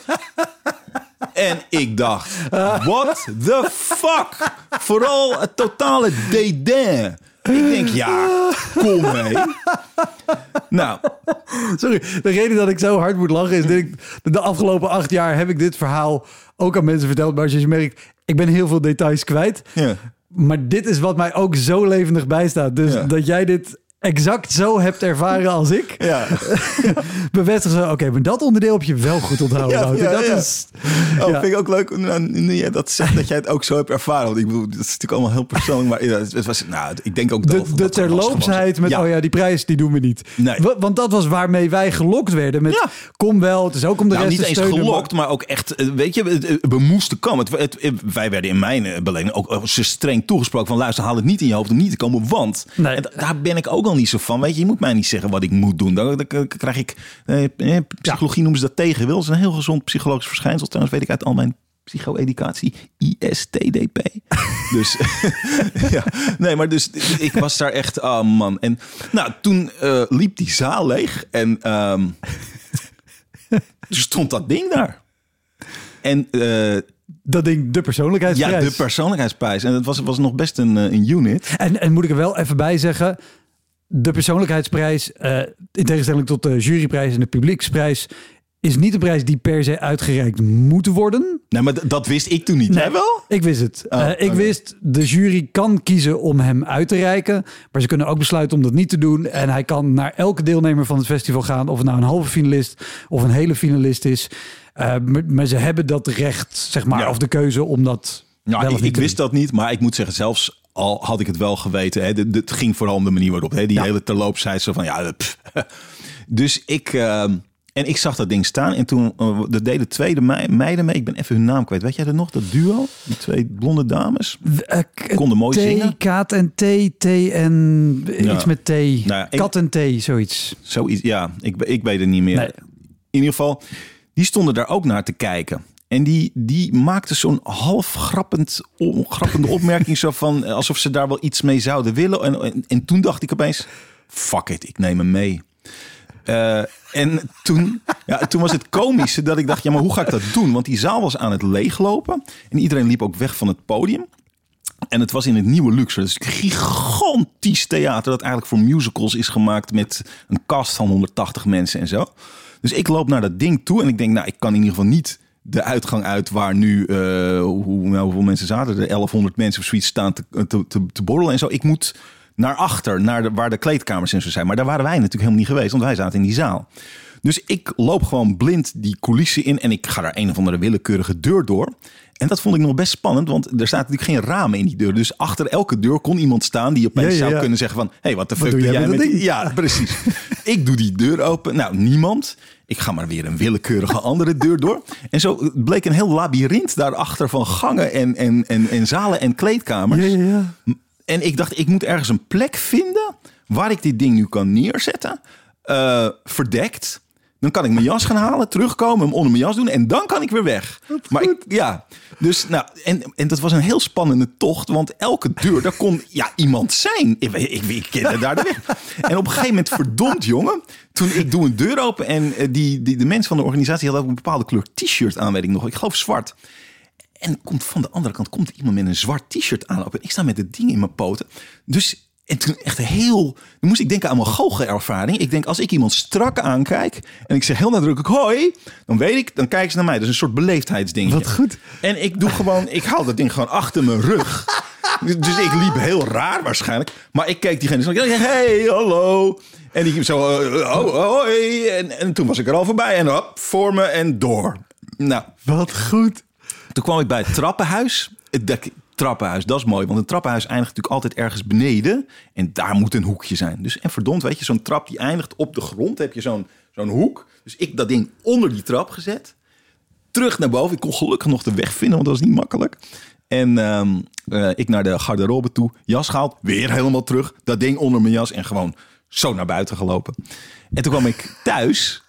En ik dacht, what the fuck? Vooral het totale dédain. Ik denk, ja, kom mee. Nou. Sorry, de reden dat ik zo hard moet lachen is dat ik de afgelopen 8 jaar heb ik dit verhaal ook aan mensen verteld. Maar als je merkt, ik ben heel veel details kwijt. Ja. Maar dit is wat mij ook zo levendig bijstaat. Dus dat jij dit exact zo hebt ervaren als ik. Ja. Bevestig zo, oké, maar dat onderdeel heb je wel goed onthouden. Is, vind ik ook leuk nu je dat zegt, dat jij het ook zo hebt ervaren. Want ik bedoel, dat is natuurlijk allemaal heel persoonlijk. Maar het was, ik denk ook dat de terloopsheid met, die prijs, die doen we niet. Nee. Want dat was waarmee wij gelokt werden. Met, kom wel, het is ook om de rest te steunen. Niet eens gelokt, maar ook echt, weet je, we moesten komen. Wij werden in mijn beleving ook streng toegesproken van, luister, haal het niet in je hoofd om niet te komen, want... Nee. En daar ben ik ook al niet zo van. Weet je moet mij niet zeggen wat ik moet doen. Dan krijg ik... psychologie noemen ze dat tegenwil. Dat is een heel gezond psychologisch verschijnsel. Trouwens weet ik uit al mijn psycho-educatie. ISTDP. Dus... ja. Nee, maar dus ik was daar echt... Oh man. En nou, toen liep die zaal leeg. En toen stond dat ding daar. En... dat ding, de persoonlijkheidsprijs. Ja, de persoonlijkheidsprijs. En dat was nog best een unit. En moet ik er wel even bij zeggen... De persoonlijkheidsprijs, in tegenstelling tot de juryprijs en de publieksprijs... is niet een prijs die per se uitgereikt moet worden. Nee, maar dat wist ik toen niet. Nee, jij wel? Ik wist het. Ik wist, de jury kan kiezen om hem uit te reiken. Maar ze kunnen ook besluiten om dat niet te doen. En hij kan naar elke deelnemer van het festival gaan. Of het nou een halve finalist of een hele finalist is. Maar ze hebben dat recht, zeg maar, of de keuze om dat... Ja, ik wist dat niet, maar ik moet zeggen, zelfs al had ik het wel geweten. Hè, het ging vooral om de manier waarop. Hè, die hele terloopsheid zo van ja. Dus ik zag dat ding staan. En toen er deden 2 meiden mee. Ik ben even hun naam kwijt. Weet jij dat nog? Dat duo? Die 2 blonde dames. Konden mooi zingen. Kaat en T en iets met T. Nou, Kat en T, zoiets. Zoiets, ja. Ik weet het niet meer. Nee. In ieder geval, die stonden daar ook naar te kijken. En die maakte zo'n half grappende opmerking. Zo van, alsof ze daar wel iets mee zouden willen. En toen dacht ik opeens, fuck it, ik neem hem mee. En toen was het komische dat ik dacht, ja, maar hoe ga ik dat doen? Want die zaal was aan het leeglopen. En iedereen liep ook weg van het podium. En het was in het Nieuwe Luxor. Dus een gigantisch theater dat eigenlijk voor musicals is gemaakt met een cast van 180 mensen en zo. Dus ik loop naar dat ding toe en ik denk, nou, ik kan in ieder geval niet de uitgang uit waar nu, hoeveel mensen zaten er? 1100 mensen of zoiets staan te borrelen en zo. Ik moet naar achter, waar de kleedkamers en zo zijn. Maar daar waren wij natuurlijk helemaal niet geweest, want wij zaten in die zaal. Dus ik loop gewoon blind die coulissen in en ik ga daar een of andere willekeurige deur door. En dat vond ik nog best spannend, want er staat natuurlijk geen ramen in die deur. Dus achter elke deur kon iemand staan die opeens zou kunnen zeggen van, hey, wat de fuck doe jij met die? Ja, precies. Ik doe die deur open. Nou, niemand. Ik ga maar weer een willekeurige andere deur door. En zo bleek een heel labyrint daarachter van gangen en zalen en kleedkamers. Ja. En ik dacht, ik moet ergens een plek vinden waar ik dit ding nu kan neerzetten. Verdekt. Dan kan ik mijn jas gaan halen, terugkomen, hem onder mijn jas doen en dan kan ik weer weg. Maar dus nou, en dat was een heel spannende tocht, want elke deur, daar kon iemand zijn. Ik kende daar de weg. En op een gegeven moment, verdomd jongen, toen ik doe een deur open en de mensen van de organisatie hadden ook een bepaalde kleur t-shirt aan, weet ik nog. Ik geloof zwart. En van de andere kant komt iemand met een zwart t-shirt aanlopen. En ik sta met het ding in mijn poten. En toen echt dan moest ik denken aan mijn goochtelervaring. Ik denk, als ik iemand strak aankijk en ik zeg heel nadrukkelijk hoi, dan kijken ze naar mij. Dat is een soort beleefdheidsdingetje. Wat goed. En ik haal dat ding gewoon achter mijn rug. Dus ik liep heel raar waarschijnlijk. Maar ik keek diegene zo, hey, hallo. En die zo, hoi. En toen was ik er al voorbij. En hop, voor me en door. Nou, wat goed. Toen kwam ik bij het trappenhuis. Trappenhuis, dat is mooi. Want een trappenhuis eindigt natuurlijk altijd ergens beneden. En daar moet een hoekje zijn. Dus en verdomd, weet je, zo'n trap die eindigt op de grond. Heb je zo'n hoek. Dus ik dat ding onder die trap gezet. Terug naar boven. Ik kon gelukkig nog de weg vinden, want dat was niet makkelijk. En ik naar de garderobe toe. Jas gehaald. Weer helemaal terug. Dat ding onder mijn jas. En gewoon zo naar buiten gelopen. En toen kwam ik thuis.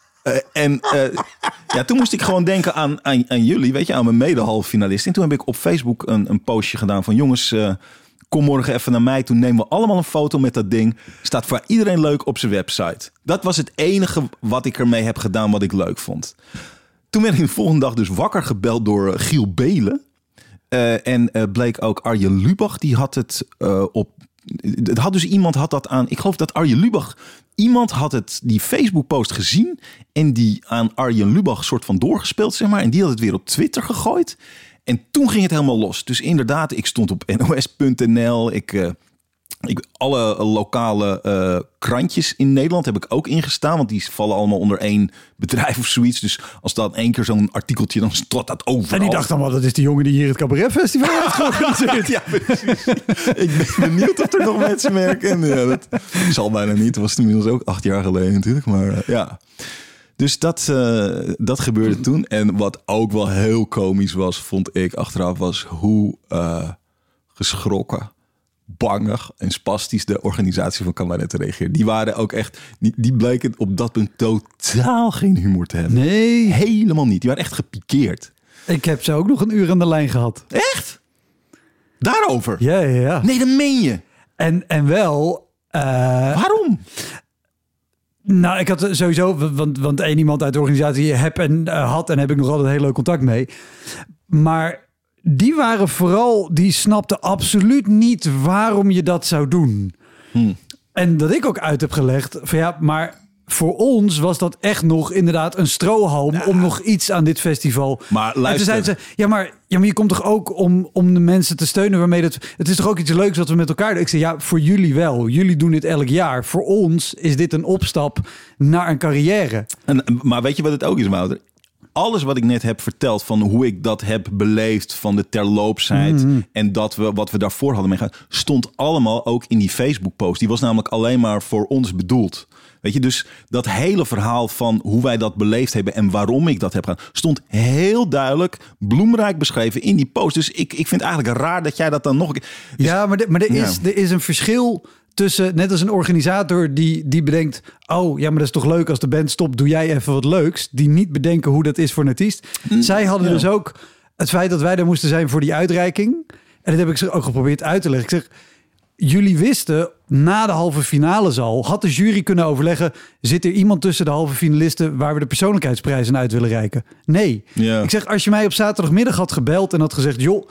Toen moest ik gewoon denken aan jullie, weet je, aan mijn mede-halffinalist. En toen heb ik op Facebook een postje gedaan van jongens, kom morgen even naar mij. Toen nemen we allemaal een foto met dat ding. Staat voor iedereen leuk op zijn website. Dat was het enige wat ik ermee heb gedaan wat ik leuk vond. Toen werd ik de volgende dag dus wakker gebeld door Giel Belen. En bleek ook Arjen Lubach, die had het op... Iemand had dat aan... Ik geloof dat Arjen Lubach... Iemand had die Facebook-post gezien en die aan Arjen Lubach soort van doorgespeeld, zeg maar. En die had het weer op Twitter gegooid. En toen ging het helemaal los. Dus inderdaad, ik stond op nos.nl. Alle lokale krantjes in Nederland heb ik ook ingestaan. Want die vallen allemaal onder één bedrijf of zoiets. Dus als dan 1 keer zo'n artikeltje, dan stort dat overal. En die dacht allemaal, dat is die jongen die hier het Cabaret Festival heeft georganiseerd. Ja, precies. Ik ben benieuwd of er nog mensen merken. Ja, dat zal bijna niet. Dat was inmiddels ook 8 jaar geleden natuurlijk. Maar ja. Dus dat gebeurde toen. En wat ook wel heel komisch was, vond ik achteraf, was hoe geschrokken, bangig en spastisch de organisatie van Cabaret reageerde. Die waren ook echt, die bleken op dat punt totaal geen humor te hebben. Nee. Helemaal niet. Die waren echt gepikeerd. Ik heb ze ook nog een uur aan de lijn gehad. Echt? Daarover? Ja. Nee, dat meen je. En wel... Waarom? Nou, ik had sowieso, want één iemand uit de organisatie heb ik nog altijd heel leuk contact mee. Maar die waren vooral, die snapten absoluut niet waarom je dat zou doen. En dat ik ook uit heb gelegd van ja, maar voor ons was dat echt nog inderdaad een strohalm om nog iets aan dit festival. Maar luister. En toen zeiden ze, ja, maar je komt toch ook om de mensen te steunen waarmee het is toch ook iets leuks wat we met elkaar doen. Ik zei, ja, voor jullie wel. Jullie doen dit elk jaar. Voor ons is dit een opstap naar een carrière. Maar weet je wat het ook is, Wouter? alles wat ik net heb verteld van hoe ik dat heb beleefd, van de terloopsheid en wat we daarvoor hadden meegemaakt, stond allemaal ook in die Facebook-post. Die was namelijk alleen maar voor ons bedoeld. Weet je, dus dat hele verhaal van hoe wij dat beleefd hebben en waarom ik dat heb gedaan, stond heel duidelijk, bloemrijk beschreven in die post. Dus ik vind het eigenlijk raar dat jij dat dan nog een keer... Dus, ja, maar er is een verschil tussen, net als een organisator die bedenkt, oh ja, maar dat is toch leuk als de band stopt, doe jij even wat leuks. Die niet bedenken hoe dat is voor een artiest. Zij hadden dus ook het feit dat wij daar moesten zijn voor die uitreiking. En dat heb ik ze ook geprobeerd uit te leggen. Ik zeg, jullie wisten, na de halve finales al, had de jury kunnen overleggen, zit er iemand tussen de halve finalisten waar we de persoonlijkheidsprijzen uit willen reiken? Nee. Ja. Ik zeg, als je mij op zaterdagmiddag had gebeld en had gezegd, joh,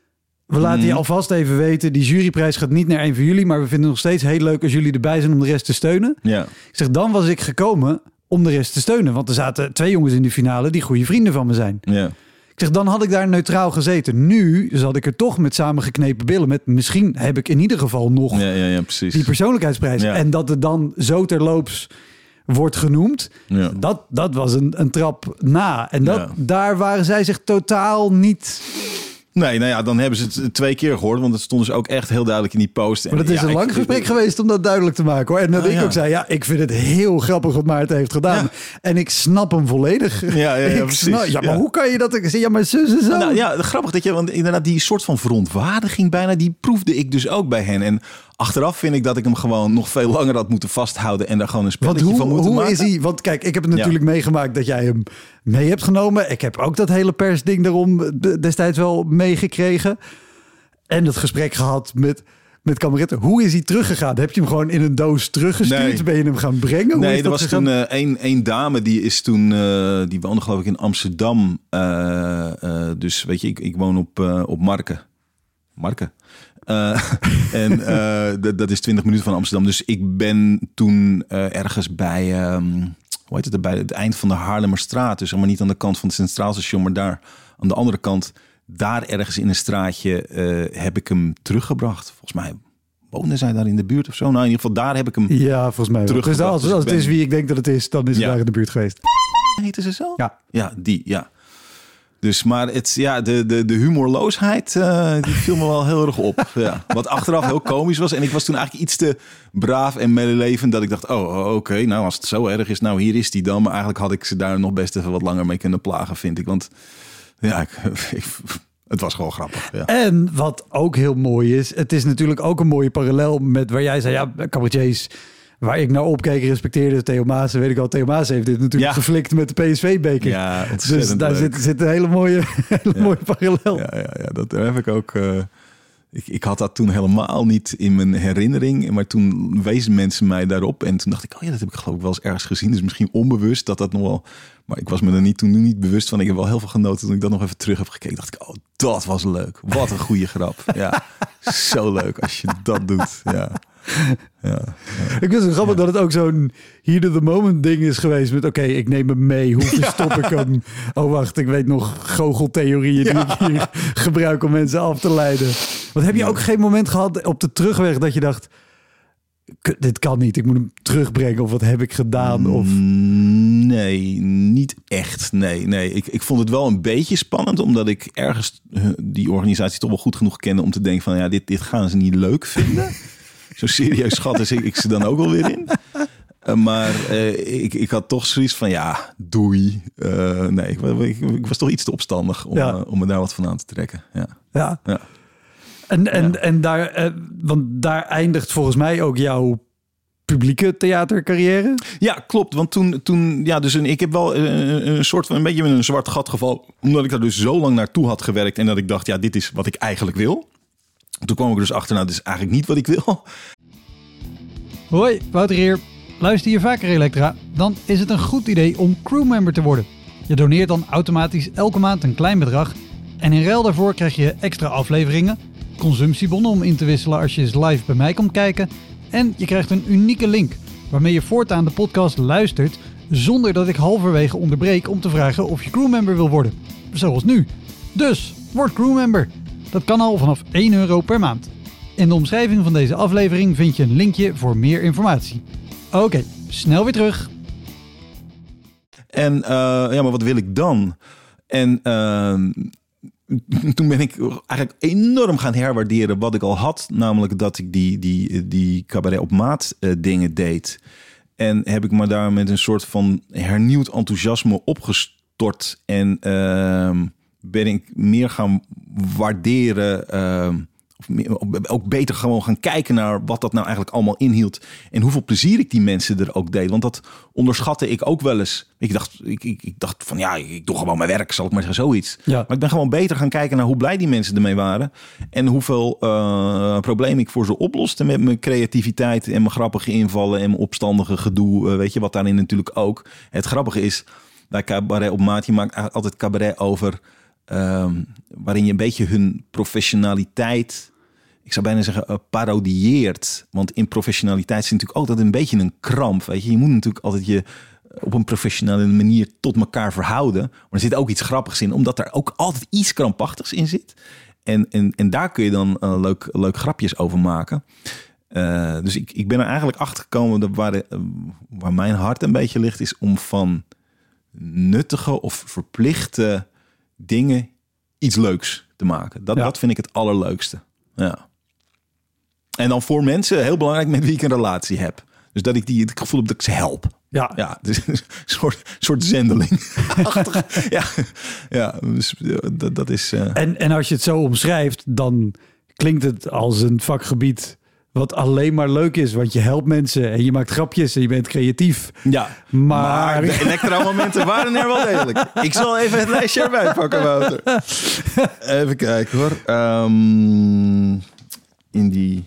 we laten je alvast even weten, die juryprijs gaat niet naar een van jullie, maar we vinden het nog steeds heel leuk als jullie erbij zijn om de rest te steunen. Ja. Ik zeg, dan was ik gekomen om de rest te steunen, want er zaten 2 jongens in de finale die goede vrienden van me zijn. Ja. Ik zeg, dan had ik daar neutraal gezeten. Nu zat ik er toch met samengeknepen billen. Met misschien heb ik in ieder geval nog die persoonlijkheidsprijs. Ja. En dat het dan zo terloops wordt genoemd. Ja. Dat was een trap na. En daar waren zij zich totaal niet... Nee, nou ja, dan hebben ze het 2 keer gehoord. Want het stond dus ook echt heel duidelijk in die post. Maar het is een lang gesprek geweest om dat duidelijk te maken, hoor. En dat ik ook zei, ik vind het heel grappig wat Maarten heeft gedaan. Ja. En ik snap hem volledig. Ja, precies. Maar hoe kan je dat... Ja, maar zus en zo. Nou, ja, grappig dat je... Want inderdaad, die soort van verontwaardiging bijna, die proefde ik dus ook bij hen. En achteraf vind ik dat ik hem gewoon nog veel langer had moeten vasthouden en daar gewoon een spelletje van moeten maken. Hoe is hij? Want kijk, ik heb het natuurlijk meegemaakt dat jij hem mee hebt genomen. Ik heb ook dat hele persding daarom destijds wel meegekregen. En het gesprek gehad met kameretten. Hoe is hij teruggegaan? Heb je hem gewoon in een doos teruggestuurd? Nee. Ben je hem gaan brengen? Nee, er was toen een dame die is toen... die woonde geloof ik in Amsterdam. Dus weet je, ik woon op Marken. Dat is 20 minuten van Amsterdam. Dus ik ben toen ergens bij... hoe heet het? Bij het eind van de Haarlemmerstraat. Dus maar niet aan de kant van het Centraal Station, maar daar aan de andere kant. Daar ergens in een straatje heb ik hem teruggebracht. Volgens mij woonde zij daar in de buurt of zo. Nou, in ieder geval daar heb ik hem volgens mij teruggebracht. Dus als het is wie ik denk dat het is, dan is het daar in de buurt geweest. Heette ze zo? Ja, die. Dus, maar de humorloosheid, die viel me wel heel erg op. Ja. Wat achteraf heel komisch was. En ik was toen eigenlijk iets te braaf en medelevend dat ik dacht, oké, nou als het zo erg is, nou hier is die dan. Maar eigenlijk had ik ze daar nog best even wat langer mee kunnen plagen, vind ik. Want ja, het was gewoon grappig. Ja. En wat ook heel mooi is, het is natuurlijk ook een mooie parallel met waar jij zei, cabaretiers... Waar ik naar opkeek, respecteerde Theo Maassen. Weet ik al, Theo Maassen heeft dit natuurlijk geflikt met de PSV-beker. Ja, dus daar zit een hele mooie parallel. Ja, dat heb ik ook. Ik had dat toen helemaal niet in mijn herinnering. Maar toen wezen mensen mij daarop. En toen dacht ik, dat heb ik geloof ik wel eens ergens gezien. Dus misschien onbewust dat nog wel... Maar ik was me er toen niet bewust van. Ik heb wel heel veel genoten toen ik dat nog even terug heb gekeken. Dacht ik, dat was leuk. Wat een goede grap. Ja, zo leuk als je dat doet. Ja. Ik vind het grappig dat het ook zo'n heat of the moment ding is geweest met ik neem hem mee, hoe verstop ik hem? Oh wacht, ik weet nog goocheltheorieën die ik hier gebruik om mensen af te leiden. Want heb je ook geen moment gehad op de terugweg dat je dacht, dit kan niet, ik moet hem terugbrengen of wat heb ik gedaan? Of... Nee, niet echt. Nee. Ik vond het wel een beetje spannend, omdat ik ergens die organisatie toch wel goed genoeg kende om te denken van dit gaan ze niet leuk vinden. Zo serieus schat ik ze dan ook alweer in. Maar ik had toch zoiets van doei. Nee, ik was toch iets te opstandig om me daar wat van aan te trekken. Ja. En daar, want daar eindigt volgens mij ook jouw publieke theatercarrière? Ja, klopt. Want toen dus ik heb wel een soort van een beetje in een zwart gat gevallen, omdat ik daar dus zo lang naartoe had gewerkt en dat ik dacht, dit is wat ik eigenlijk wil. Toen kwam ik dus achter, dit is eigenlijk niet wat ik wil. Hoi, Wouter hier. Luister je vaker Elektra? Dan is het een goed idee om crewmember te worden. Je doneert dan automatisch elke maand een klein bedrag. En in ruil daarvoor krijg je extra afleveringen, consumptiebonnen om in te wisselen als je eens live bij mij komt kijken. En je krijgt een unieke link waarmee je voortaan de podcast luistert zonder dat ik halverwege onderbreek om te vragen of je crewmember wil worden. Zoals nu. Dus, word crewmember. Dat kan al vanaf €1 per maand. In de omschrijving van deze aflevering vind je een linkje voor meer informatie. Oké, snel weer terug. En maar wat wil ik dan? En toen ben ik eigenlijk enorm gaan herwaarderen wat ik al had. Namelijk dat ik die cabaret op maat dingen deed. En heb ik me daar met een soort van hernieuwd enthousiasme opgestort. En ben ik meer gaan waarderen... ook beter gewoon gaan kijken naar wat dat nou eigenlijk allemaal inhield. En hoeveel plezier ik die mensen er ook deed. Want dat onderschatte ik ook wel eens. Ik dacht van ik doe gewoon mijn werk, zal ik maar zeggen, zoiets. Ja. Maar ik ben gewoon beter gaan kijken naar hoe blij die mensen ermee waren. En hoeveel problemen ik voor ze oploste met mijn creativiteit en mijn grappige invallen en mijn opstandige gedoe. Weet je, wat daarin natuurlijk ook. Het grappige is, bij Cabaret op Maat, je maakt eigenlijk altijd cabaret over... waarin je een beetje hun professionaliteit... ik zou bijna zeggen, parodieert. Want in professionaliteit is natuurlijk altijd een beetje een kramp. Weet je? Je moet natuurlijk altijd je op een professionele manier tot elkaar verhouden. Maar er zit ook iets grappigs in, omdat er ook altijd iets krampachtigs in zit. En daar kun je dan leuk grapjes over maken. Dus ik ben er eigenlijk achter gekomen waar mijn hart een beetje ligt, is om van nuttige of verplichte dingen iets leuks te maken. Dat vind ik het allerleukste. Ja. En dan voor mensen, heel belangrijk, met wie ik een relatie heb. Dus dat ik het gevoel heb dat ik ze help. Ja, dus een soort zendeling. Dus dat is... En als je het zo omschrijft, dan klinkt het als een vakgebied wat alleen maar leuk is. Want je helpt mensen en je maakt grapjes en je bent creatief. Ja, maar de elektromomenten waren er wel degelijk. Ik zal even het lijstje erbij pakken, Wouter. Even kijken hoor. In die...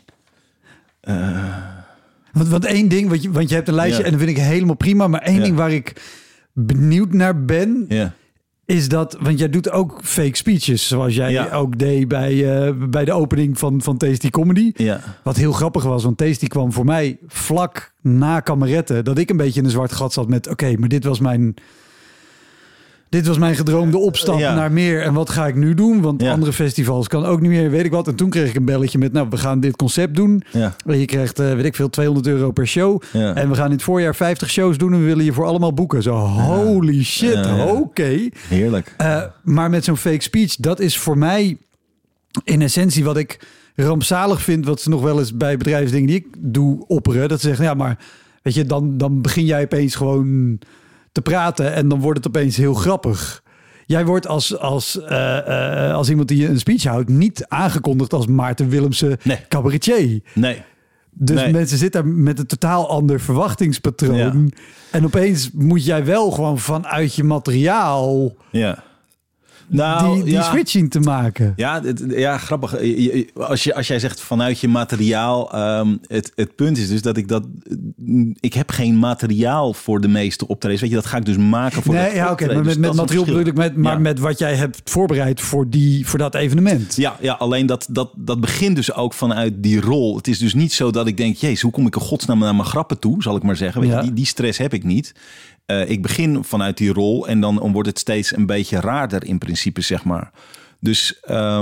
Want één ding, want je hebt een lijstje en dat vind ik helemaal prima. Maar één ding waar ik benieuwd naar ben, is dat... Want jij doet ook fake speeches, zoals jij ook deed bij de opening van Tasty Comedy. Ja. Wat heel grappig was, want Tasty kwam voor mij vlak na Kameretten, dat ik een beetje in een zwart gat zat met... Oké, maar dit was mijn gedroomde opstap naar meer. En wat ga ik nu doen? Want andere festivals kan ook niet meer, weet ik wat. En toen kreeg ik een belletje met, we gaan dit concept doen. Ja. Je krijgt, weet ik veel, €200 per show. Ja. En we gaan in het voorjaar 50 shows doen en we willen je voor allemaal boeken. Zo, holy shit, oké. Heerlijk. Maar met zo'n fake speech, dat is voor mij in essentie wat ik rampzalig vind, wat ze nog wel eens bij bedrijfsdingen die ik doe opperen. Dat ze zeggen, maar weet je, dan begin jij opeens gewoon te praten en dan wordt het opeens heel grappig. Jij wordt als iemand die een speech houdt niet aangekondigd als Maarten Willemsen cabaretier. Nee. Dus mensen zitten daar met een totaal ander verwachtingspatroon. Ja. En opeens moet jij wel gewoon vanuit je materiaal... Ja. Die switch zien te maken. Ja, grappig. Als jij zegt vanuit je materiaal, het punt is dus dat ik heb geen materiaal voor de meeste optredens. Weet je, dat ga ik dus maken voor de optredens. Maar met materiaal bedoel ik met wat jij hebt voorbereid voor dat evenement. Ja, alleen dat begint dus ook vanuit die rol. Het is dus niet zo dat ik denk, jezus, hoe kom ik in godsnaam naar mijn grappen toe, zal ik maar zeggen. Weet je, die stress heb ik niet. Ik begin vanuit die rol en dan wordt het steeds een beetje raarder in principe, zeg maar. Dus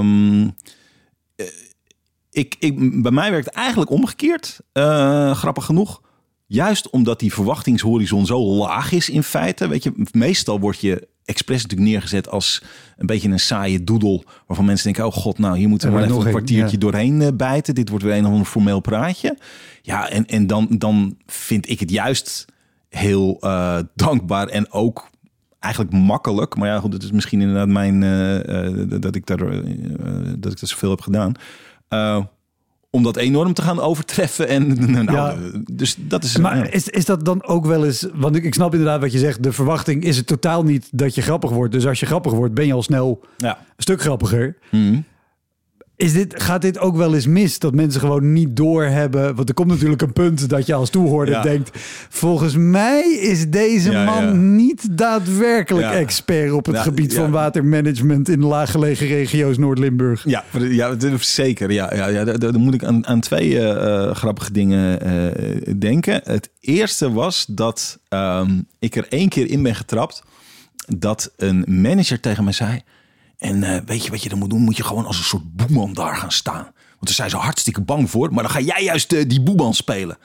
bij mij werkt het eigenlijk omgekeerd, grappig genoeg. Juist omdat die verwachtingshorizon zo laag is in feite. Weet je, meestal word je expres natuurlijk neergezet als een beetje een saaie doedel, waarvan mensen denken, oh god, nou hier moeten we maar even een kwartiertje doorheen bijten. Dit wordt weer een of ander formeel praatje. Ja, en dan vind ik het juist heel dankbaar en ook eigenlijk makkelijk. Maar ja, goed, het is misschien inderdaad mijn dat ik dat zoveel heb gedaan. Om dat enorm te gaan overtreffen. Dus dat is... Maar is dat dan ook wel eens... Want ik snap inderdaad wat je zegt. De verwachting is het totaal niet dat je grappig wordt. Dus als je grappig wordt, ben je al snel een stuk grappiger. Mm-hmm. Gaat dit ook wel eens mis? Dat mensen gewoon niet doorhebben. Want er komt natuurlijk een punt dat je als toehoorder denkt... Volgens mij is deze man niet daadwerkelijk expert op het gebied van watermanagement in de laaggelegen regio's Noord-Limburg. Ja, zeker. Ja. Dan moet ik aan twee grappige dingen denken. Het eerste was dat ik er 1 keer in ben getrapt dat een manager tegen mij zei... En weet je wat je dan moet doen? Moet je gewoon als een soort boeman daar gaan staan. Want daar zijn ze hartstikke bang voor. Maar dan ga jij juist die boeman spelen.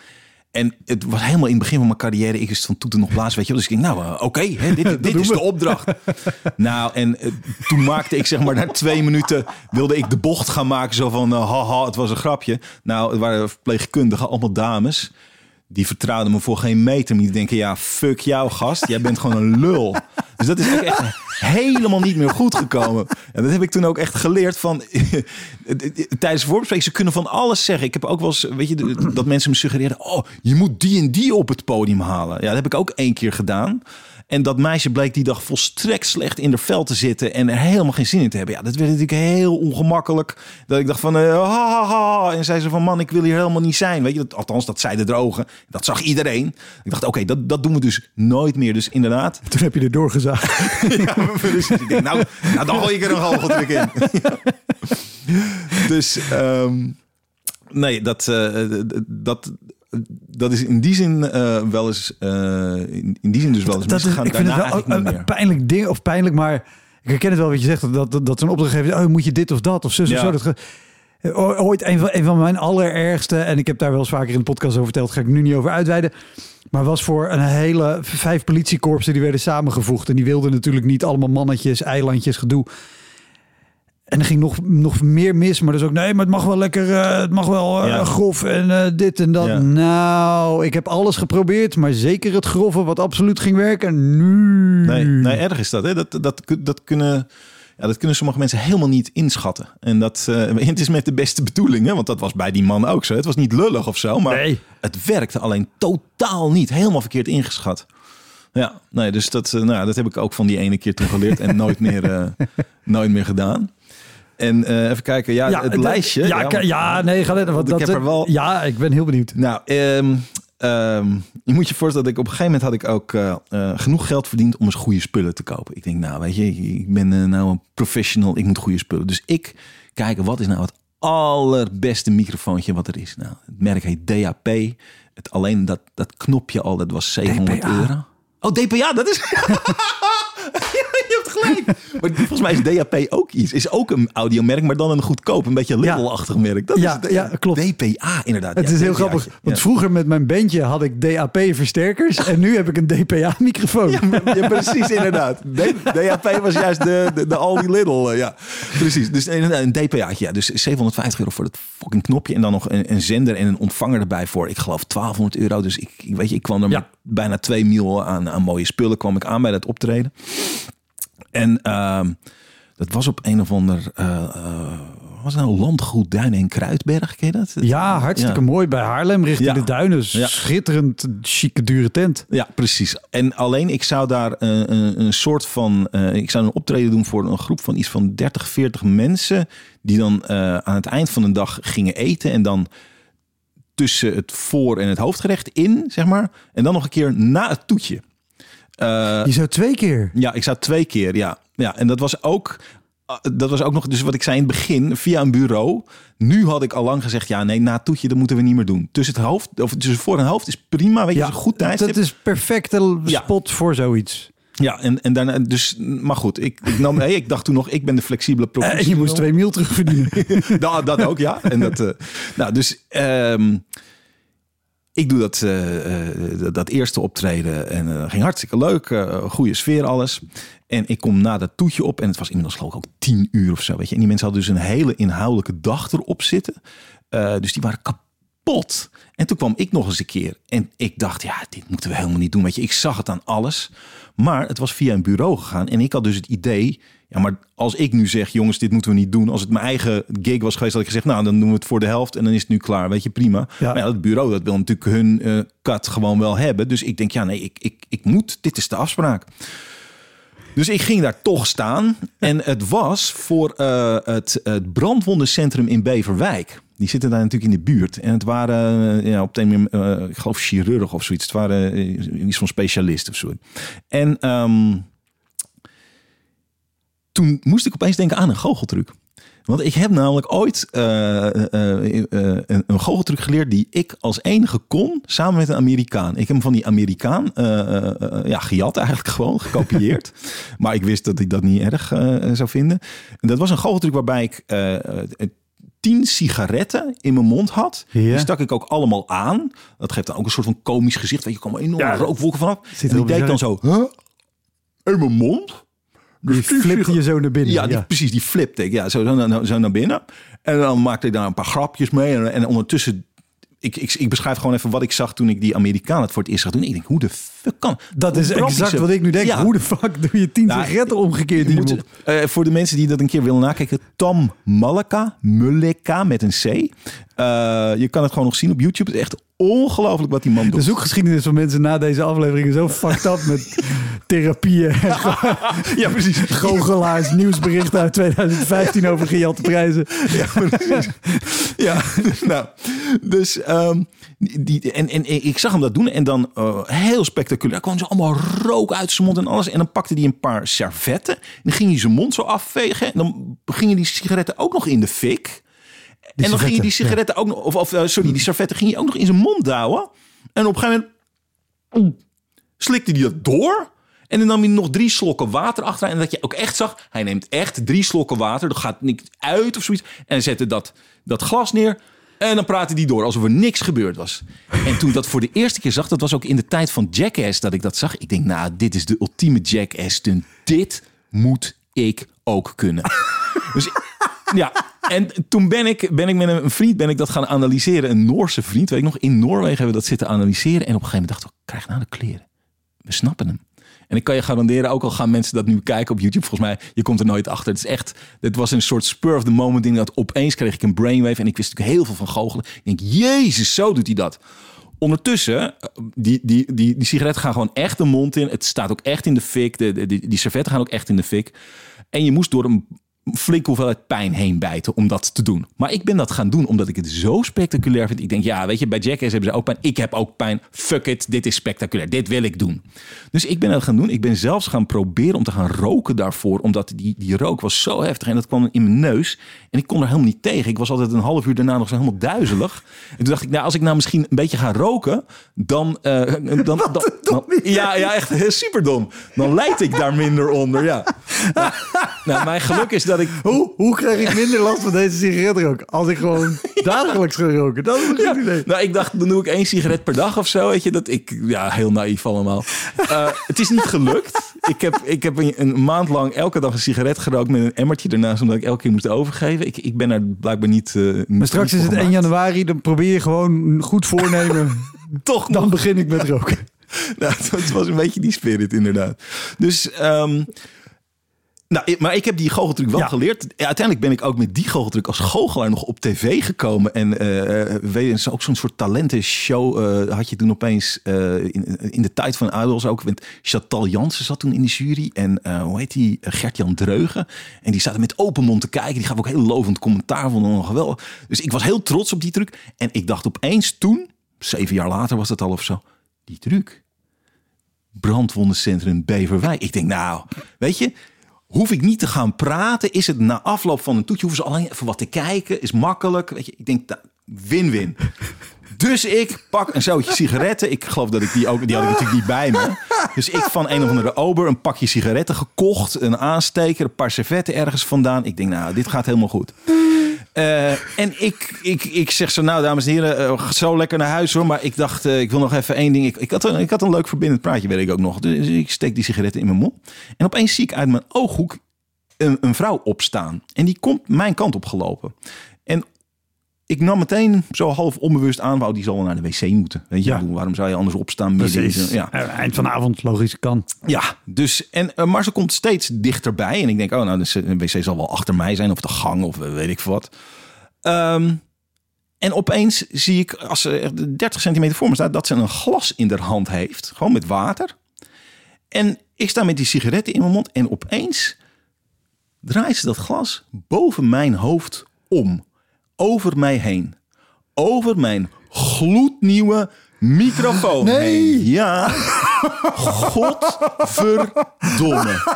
En het was helemaal in het begin van mijn carrière. Ik wist van toeten nog blazen, weet je wel. Dus ik denk, oké, dit is de opdracht. Nou, en toen maakte ik zeg maar na 2 minuten... wilde ik de bocht gaan maken. Zo van, haha, het was een grapje. Nou, het waren verpleegkundigen, allemaal dames. Die vertrouwden me voor geen meter. Maar die denken, ja, fuck jou, gast. Jij bent gewoon een lul. Dus dat is ook echt helemaal niet meer goed gekomen. En dat heb ik toen ook echt geleerd van... tijdens voorbespreking, ze kunnen van alles zeggen. Ik heb ook wel eens, weet je, dat mensen me suggereren... oh, je moet die en die op het podium halen. Ja, dat heb ik ook 1 keer gedaan. En dat meisje bleek die dag volstrekt slecht in haar vel te zitten... en er helemaal geen zin in te hebben. Ja, dat werd natuurlijk heel ongemakkelijk. Dat ik dacht van, en zei ze van... man, ik wil hier helemaal niet zijn. Weet je, althans, dat zeiden de ogen. Dat zag iedereen. Ik dacht, oké, dat doen we dus nooit meer. Dus inderdaad... Toen heb je er doorgezaagd. Ja, dus ik denk, nou dan gooi ik er een goocheltruc in. Dus, nee, dat is in die zin wel eens... in die zin dus wel eens misgegaan. Ik vind het wel een pijnlijk ding, of pijnlijk, maar ik herken het wel wat je zegt, dat zo'n opdrachtgever, oh, moet je dit of dat, of zus of zo. Ooit een van mijn allerergste, en ik heb daar wel eens vaker in de podcast over verteld, ga ik nu niet over uitweiden, maar was voor een hele 5 politiekorpsen die werden samengevoegd. En die wilden natuurlijk niet allemaal mannetjes, eilandjes, gedoe. En er ging nog meer mis, maar dus ook... nee, maar het mag wel lekker, het mag wel grof en dit en dat. Ja. Nou, ik heb alles geprobeerd, maar zeker het grove wat absoluut ging werken. Nee, erg is dat. Hè? Dat kunnen sommige mensen helemaal niet inschatten. En het is met de beste bedoelingen, want dat was bij die man ook zo. Het was niet lullig of zo, maar het werkte alleen totaal niet. Helemaal verkeerd ingeschat. Ja, nee, dus dat heb ik ook van die ene keer toen geleerd en nooit meer gedaan. En even kijken, het lijstje. Nee, ga net. Want ik heb er wel. Ja, ik ben heel benieuwd. Nou, je moet je voorstellen dat ik op een gegeven moment had ik ook genoeg geld verdiend om eens goede spullen te kopen. Ik denk, nou, weet je, ik ben nou een professional, ik moet goede spullen. Dus ik kijk, wat is nou het allerbeste microfoontje wat er is? Nou, het merk heet DAP. Alleen dat knopje al, dat was €700. Oh, DPA, dat is... Je hebt gelijk. Maar volgens mij is DAP ook iets. Is ook een audiomerk, maar dan een goedkoop, een beetje Lidl-achtig merk. Dat is klopt. DPA inderdaad. Het is heel grappig. Want vroeger met mijn bandje had ik DAP-versterkers en nu heb ik een DPA-microfoon. Ja, precies inderdaad. DAP was juist de Aldi Lidl. Ja, precies. Dus een DPA'tje. Ja, dus €750 voor het fucking knopje en dan nog een zender en een ontvanger erbij voor, ik geloof €1200. Dus ik kwam er met bijna 2 mil aan mooie spullen kwam ik aan bij dat optreden. En dat was op een of ander... was het nou Landgoed Duinen en Kruidberg? Ken je dat? Ja, hartstikke mooi. Bij Haarlem richting de Duinen. Schitterend, chique, dure tent. Ja, precies. En alleen ik zou daar een soort van... ik zou een optreden doen voor een groep van iets van 30, 40 mensen... die dan aan het eind van de dag gingen eten... en dan tussen het voor- en het hoofdgerecht in, zeg maar. En dan nog een keer na het toetje. Je zou 2 keer? Ja, ik zou 2 keer, ja. En dat was ook nog, dus wat ik zei in het begin, via een bureau. Nu had ik al lang gezegd, ja, nee, na het toetje, dat moeten we niet meer doen. Tussen het hoofd, of tussen voor en hoofd is prima, weet je, is een goed tijdstip. Dat is perfecte spot voor zoiets. Ja, en daarna, dus, maar goed, ik dacht toen nog, ik ben de flexibele professional. En je moest 2 mil terugverdienen. dat ook, ja. En dus... ik doe dat eerste optreden en ging hartstikke leuk. Goede sfeer, alles. En ik kom na dat toetje op en het was inmiddels geloof ik ook 10 uur of zo. Weet je. En die mensen hadden dus een hele inhoudelijke dag erop zitten. Dus die waren kapot. En toen kwam ik nog eens een keer. En ik dacht, ja, dit moeten we helemaal niet doen. Weet je, ik zag het aan alles. Maar het was via een bureau gegaan. En ik had dus het idee... Ja, maar als ik nu zeg, jongens, dit moeten we niet doen. Als het mijn eigen gig was geweest, had ik gezegd, nou, dan doen we het voor de helft en dan is het nu klaar. Weet je, prima. Ja. Maar het bureau, dat wil natuurlijk hun cut gewoon wel hebben. Dus ik denk, ja, nee, ik moet. Dit is de afspraak. Dus ik ging daar toch staan. En het was voor het brandwondencentrum in Beverwijk. Die zitten daar natuurlijk in de buurt. En het waren op een ik geloof chirurg of zoiets. Het waren iets van specialist of zo. En toen moest ik opeens denken aan een goocheltruc. Want ik heb namelijk ooit een goocheltruc geleerd die ik als enige kon, samen met een Amerikaan. Ik heb hem van die Amerikaan gejat eigenlijk gewoon, gekopieerd. Maar ik wist dat ik dat niet erg zou vinden. En dat was een goocheltruc waarbij ik 10 sigaretten in mijn mond had. Ja. Die stak ik ook allemaal aan. Dat geeft dan ook een soort van komisch gezicht. Weet je, er komen enorme rookwolken vanaf. En die deed ik dan zo... in mijn mond. Die flipte je zo naar binnen. Ja, precies, die flipte ik. Ja, zo naar binnen. En dan maakte ik daar een paar grapjes mee. En ondertussen... Ik beschrijf gewoon even wat ik zag toen ik die Amerikaan het voor het eerst zag doen. Ik denk, hoe de fuck kan... Dat is exact wat ik nu denk. Ja. Hoe de fuck doe je 10 sigaretten omgekeerd? Voor de mensen die dat een keer willen nakijken. Tom Muleka met een C. Je kan het gewoon nog zien op YouTube. Het is echt ongelooflijk wat die man doet. De zoekgeschiedenis van mensen na deze aflevering is zo fucked up met therapieën. Ja, precies. Goochelaars, nieuwsberichten uit 2015 over gejatte prijzen. Ja, precies. Ja, nou. Dus ik zag hem dat doen en dan heel spectaculair. Kwam zo allemaal rook uit zijn mond en alles. En dan pakte hij een paar servetten. En dan ging hij zijn mond zo afvegen. En dan gingen die sigaretten ook nog in de fik. En dan ging je die sigaretten ook nog... die servetten ging je ook nog in zijn mond douwen. En op een gegeven moment slikte hij dat door. En dan nam hij nog 3 slokken water achteraan. En dat je ook echt zag, hij neemt echt 3 slokken water. Er gaat niks uit of zoiets. En zette dat glas neer. En dan praatte hij door, alsof er niks gebeurd was. En toen ik dat voor de eerste keer zag, dat was ook in de tijd van Jackass dat ik dat zag. Ik denk, nou, dit is de ultieme Jackass-stunt. Dit moet ik ook kunnen. Dus ja, en toen ben ik met een vriend dat gaan analyseren. Een Noorse vriend, weet ik nog. In Noorwegen hebben we dat zitten analyseren. En op een gegeven moment dachten we, krijg nou de kleren. We snappen hem. En ik kan je garanderen, ook al gaan mensen dat nu kijken op YouTube, volgens mij, je komt er nooit achter. Het was een soort spur of the moment ding. Dat opeens kreeg ik een brainwave en ik wist natuurlijk heel veel van goochelen. Ik denk, jezus, zo doet hij dat. Ondertussen, die sigaretten gaan gewoon echt de mond in. Het staat ook echt in de fik. Die servetten gaan ook echt in de fik. En je moest door een flinke hoeveelheid pijn heen bijten om dat te doen. Maar ik ben dat gaan doen omdat ik het zo spectaculair vind. Ik denk, ja, weet je, bij Jackass hebben ze ook pijn. Ik heb ook pijn. Fuck it, dit is spectaculair. Dit wil ik doen. Dus ik ben dat gaan doen. Ik ben zelfs gaan proberen om te gaan roken daarvoor. Omdat die rook was zo heftig en dat kwam in mijn neus. En ik kon er helemaal niet tegen. Ik was altijd een half uur daarna nog zo helemaal duizelig. En toen dacht ik, nou, als ik nou misschien een beetje ga roken, dan ja, echt heel superdom. Dan lijd ik daar minder onder, ja. Nou, mijn geluk is dat ik... Hoe krijg ik minder last van deze sigaretrook? Als ik gewoon dagelijks ga roken. Dat is een goed idee. Nou, ik dacht, dan doe ik 1 sigaret per dag of zo. Weet je, heel naïef allemaal. Het is niet gelukt. Ik heb een maand lang elke dag een sigaret gerookt met een emmertje ernaast, omdat ik elke keer moest overgeven. Ik ben er blijkbaar niet... maar straks is het 1 januari, dan probeer je gewoon goed voornemen. Toch dan nog. Begin ik met roken. Nou, het was een beetje die spirit inderdaad. Dus... maar ik heb die goocheltruc wel geleerd. Uiteindelijk ben ik ook met die goocheltruc als goochelaar nog op tv gekomen. En weet je, ook zo'n soort talentenshow had je toen opeens in de tijd van Idols ook. Chantal Jansen zat toen in de jury. En hoe heet die? Gert-Jan Dreugen. En die zaten met open mond te kijken. Die gaf ook heel lovend commentaar. Vond het geweldig. Dus ik was heel trots op die truc. En ik dacht opeens toen, 7 jaar later was het al of zo, die truc. Brandwondencentrum Beverwijk. Ik denk, nou, weet je, hoef ik niet te gaan praten. Is het na afloop van een toetje, hoeven ze alleen even wat te kijken. Is makkelijk. Weet je, ik denk, win-win. Dus ik pak een zoutje sigaretten. Ik geloof dat die had ik natuurlijk niet bij me. Dus ik van een of andere ober een pakje sigaretten gekocht. Een aansteker, een paar servetten ergens vandaan. Ik denk, nou, dit gaat helemaal goed. En ik zeg zo, nou, dames en heren, zo lekker naar huis hoor. Maar ik dacht, ik wil nog even 1 ding. Ik had een leuk verbindend praatje, weet ik ook nog. Dus ik steek die sigaretten in mijn mond. En opeens zie ik uit mijn ooghoek een vrouw opstaan. En die komt mijn kant op gelopen. En ik nam meteen zo half onbewust aan, wou die zal naar de wc moeten. Weet je, waarom zou je anders opstaan? Precies. Eind van de avond, logisch kan. Ja, dus maar ze komt steeds dichterbij. En ik denk, oh, nou, de wc zal wel achter mij zijn of de gang of weet ik wat. En opeens zie ik, als ze 30 centimeter voor me staat, dat ze een glas in haar hand heeft. Gewoon met water. En ik sta met die sigaretten in mijn mond. En opeens draait ze dat glas boven mijn hoofd om. Over mij heen. Over mijn gloednieuwe microfoon heen. Ja. Godverdomme.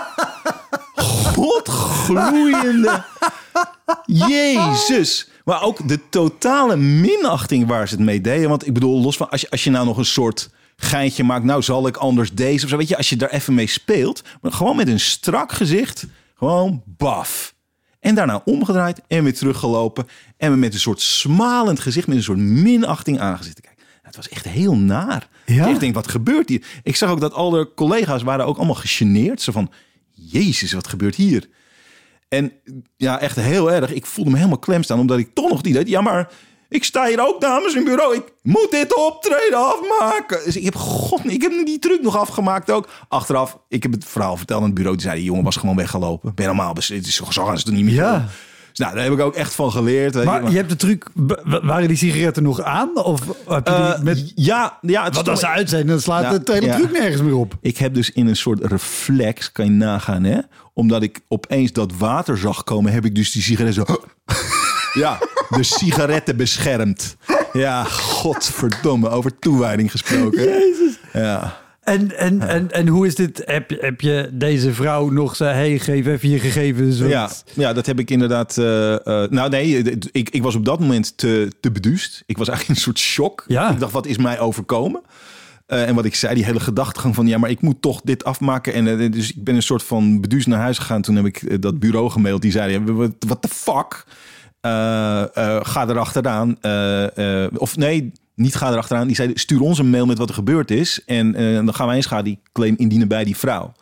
Godgloeiende. Jezus. Maar ook de totale minachting waar ze het mee deden. Want ik bedoel, los van als je nou nog een soort geintje maakt. Nou zal ik anders deze of zo. Weet je, als je daar even mee speelt. Maar gewoon met een strak gezicht. Gewoon baf. En daarna omgedraaid en weer teruggelopen. En me met een soort smalend gezicht, met een soort minachting aangezet te kijken. Het was echt heel naar. Ja? Ik denk, wat gebeurt hier? Ik zag ook dat al de collega's waren ook allemaal gegeneerd. Zo van, Jezus, wat gebeurt hier? En ja, echt heel erg. Ik voelde me helemaal klem staan, omdat ik toch nog die deed. Ja, maar ik sta hier ook, dames in bureau. Ik moet dit optreden afmaken. Dus ik heb die truc nog afgemaakt ook. Achteraf, ik heb het verhaal verteld aan het bureau. Die zei, die jongen was gewoon weggelopen. Ben normaal, het is zo gaan ze er niet meer Ja. doen. Dus nou, daar heb ik ook echt van geleerd. Weet Maar je hebt de truc... Waren die sigaretten nog aan? Of heb je die met... Ja, het Want als ze uit zijn, dan slaat Ja, het hele ja. truc nergens meer op. Ik heb dus in een soort reflex, kan je nagaan, hè? Omdat ik opeens dat water zag komen, heb ik dus die sigaretten zo... Ja, de sigaretten beschermd. Ja, godverdomme, over toewijding gesproken. Jezus. Ja. En hoe is dit? Heb je deze vrouw nog zei, hey, geef even je gegevens? Ja, dat heb ik inderdaad... nou nee, ik was op dat moment te beduust. Ik was eigenlijk in een soort shock. Ja. Ik dacht, wat is mij overkomen? En wat ik zei, die hele gedachtegang van... ja, maar ik moet toch dit afmaken. En dus ik ben een soort van beduust naar huis gegaan. Toen heb ik dat bureau gemaild. Die zeiden, what the fuck? Ga erachteraan. Of nee... Niet ga erachteraan. Die zei, stuur ons een mail met wat er gebeurd is. En dan gaan wij een schadeclaim indienen bij die vrouw.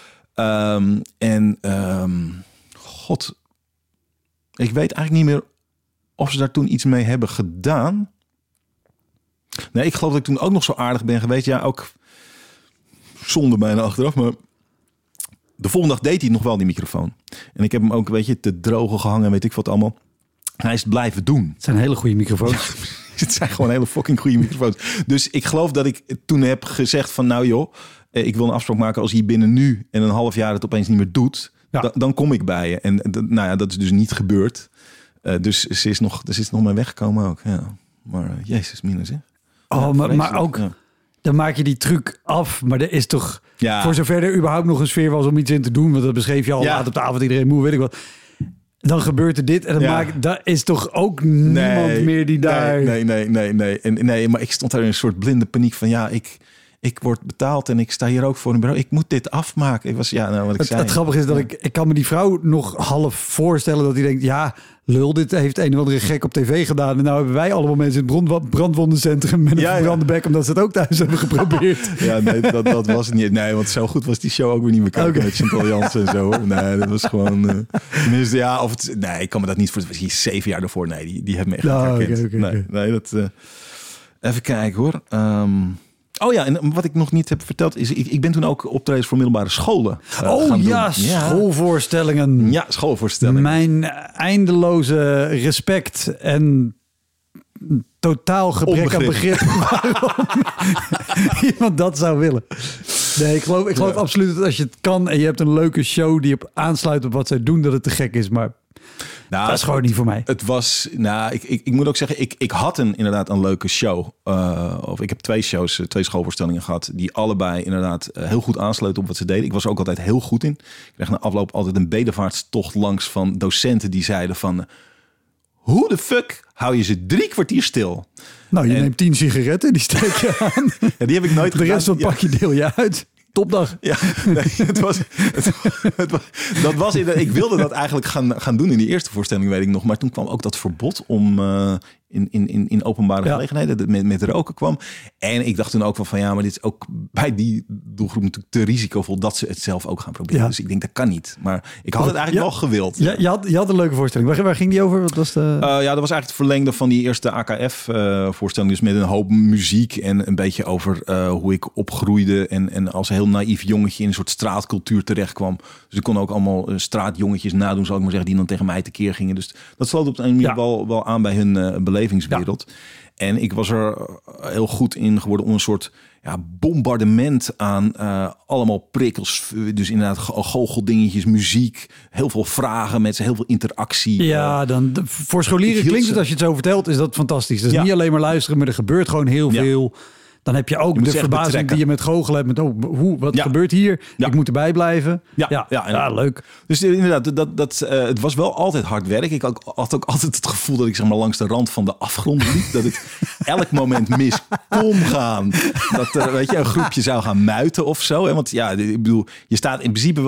God. Ik weet eigenlijk niet meer of ze daar toen iets mee hebben gedaan. Nee, ik geloof dat ik toen ook nog zo aardig ben geweest. Ja, ook zonde bijna achteraf. Maar de volgende dag deed hij nog wel die microfoon. En ik heb hem ook, weet je, te drogen gehangen. Weet ik wat allemaal. Hij is het blijven doen. Het zijn hele goede microfoons. Het zijn gewoon hele fucking goede microfoons. Dus ik geloof dat ik toen heb gezegd van... nou joh, ik wil een afspraak maken... als hij binnen nu en een half jaar het opeens niet meer doet... Ja. Dan kom ik bij je. En nou ja, dat is dus niet gebeurd. Dus ze is nog mee weggekomen ook. Ja. Maar jezus, mina zeg. Oh, Ja, maar ook... Ja. Dan maak je die truc af, maar er is toch... Ja. Voor zover er überhaupt nog een sfeer was om iets in te doen... want dat beschreef je al Ja. laat op de avond, iedereen moe, weet ik wat... Dan gebeurt er dit en daar is toch ook niemand meer die daar... Nee, maar ik stond daar in een soort blinde paniek van... ja, ik word betaald en ik sta hier ook voor een bureau. Ik moet dit afmaken. Ik was, wat ik zei. Het grappige is dat ik kan me die vrouw nog half voorstellen... dat hij denkt, ja, lul, dit heeft een of andere gek op tv gedaan... en nou hebben wij allemaal mensen in het brandwondencentrum... met een verbrande bek, omdat ze het ook thuis hebben geprobeerd. Ja, nee, dat was het niet. Nee, want zo goed was die show ook weer niet meer kijken met Chantal Jansen en zo. Nee, dat was gewoon... tenminste, ja, nee, ik kan me dat niet voor... Het was hier 7 jaar ervoor. Nee, die hebben me echt niet herkend. Okay. Nee, dat... even kijken hoor. Oh ja, en wat ik nog niet heb verteld is... Ik ben toen ook optredens voor middelbare scholen gaan doen. Schoolvoorstellingen. Ja, schoolvoorstellingen. Mijn eindeloze respect en totaal gebrek aan begrip waarom iemand dat zou willen. Nee, ik geloof absoluut dat als je het kan en je hebt een leuke show die op aansluit op wat zij doen, dat het te gek is. Maar dat is gewoon niet voor mij. Het was, ik moet ook zeggen, ik had inderdaad een leuke show. Of ik heb 2 schoolvoorstellingen gehad, die allebei inderdaad heel goed aansluiten op wat ze deden. Ik was er ook altijd heel goed in. Ik kreeg na afloop altijd een bedevaartstocht langs van docenten die zeiden van... Hoe de fuck hou je ze 3 kwartier stil? Nou, je neemt 10 sigaretten, die steek je aan. Ja, die heb ik nooit De gedaan. rest van het pakje deel je uit. Topdag. Ja, nee, dat was ik wilde dat eigenlijk gaan doen in die eerste voorstelling, weet ik nog. Maar toen kwam ook dat verbod om in openbare gelegenheden met roken kwam. En ik dacht toen ook van ja, maar dit is ook bij die doelgroep natuurlijk te risicovol dat ze het zelf ook gaan proberen. Ja. Dus ik denk dat kan niet. Maar ik had het eigenlijk wel gewild. Ja, je had een leuke voorstelling. Waar ging die over? Wat was de... dat was eigenlijk het verlengde van die eerste AKF-voorstelling. Dus met een hoop muziek en een beetje over hoe ik opgroeide en als een heel naïef jongetje in een soort straatcultuur terecht kwam. Dus ik kon ook allemaal straatjongetjes nadoen, zou ik maar zeggen, die dan tegen mij tekeer gingen. Dus dat sloot op een manier wel aan bij hun belevingswereld. Ja. En ik was er heel goed in geworden om een soort bombardement aan allemaal prikkels. Dus inderdaad goocheldingetjes, muziek, heel veel vragen met ze, heel veel interactie. Ja, voor scholieren klinkt het, als je het zo vertelt, is dat fantastisch. Dus niet alleen maar luisteren, maar er gebeurt gewoon heel veel. Dan heb je ook de verbazing die je met goochelen hebt. Met wat gebeurt hier? Ja. Ik moet erbij blijven. Ja, leuk. Dus inderdaad, het was wel altijd hard werk. Ik had ook altijd het gevoel dat ik zeg maar langs de rand van de afgrond liep. Dat ik elk moment mis kon gaan. Dat er een groepje zou gaan muiten of zo. Hè? Want ja, ik bedoel, je staat in principe wel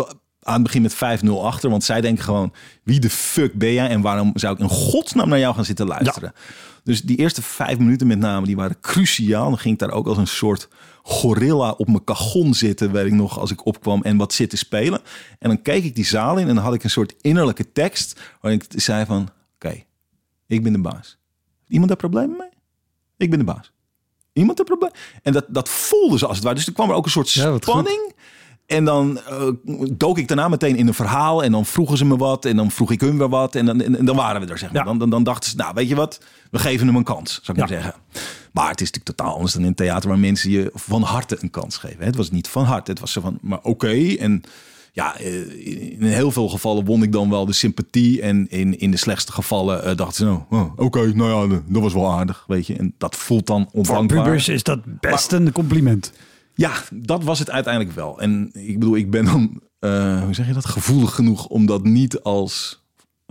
aan het begin met 5-0 achter. Want zij denken gewoon, wie de fuck ben jij? En waarom zou ik in godsnaam naar jou gaan zitten luisteren? Ja. Dus die eerste 5 minuten met name, die waren cruciaal. Dan ging ik daar ook als een soort gorilla op mijn kagon zitten, weet ik nog, als ik opkwam en wat zitten spelen. En dan keek ik die zaal in en dan had ik een soort innerlijke tekst waarin ik zei van, oké, ik ben de baas. Iemand daar problemen mee? Ik ben de baas. Iemand een probleem? En dat voelde ze als het ware. Dus er kwam er ook een soort spanning. En dan dook ik daarna meteen in een verhaal. En dan vroegen ze me wat. En dan vroeg ik hun weer wat. En dan waren we er, zeg maar. Ja. Dan dachten ze, nou, weet je wat? We geven hem een kans, zou ik maar zeggen. Maar het is natuurlijk totaal anders dan in theater, waar mensen je van harte een kans geven. Het was niet van harte. Het was zo van, maar oké. En ja, in heel veel gevallen won ik dan wel de sympathie. En in de slechtste gevallen dachten ze, oké, nou ja, dat was wel aardig, weet je. En dat voelt dan ondankbaar. Voor pubers is dat best een compliment. Ja, dat was het uiteindelijk wel. En ik bedoel, ik ben dan, hoe zeg je dat, gevoelig genoeg om dat niet als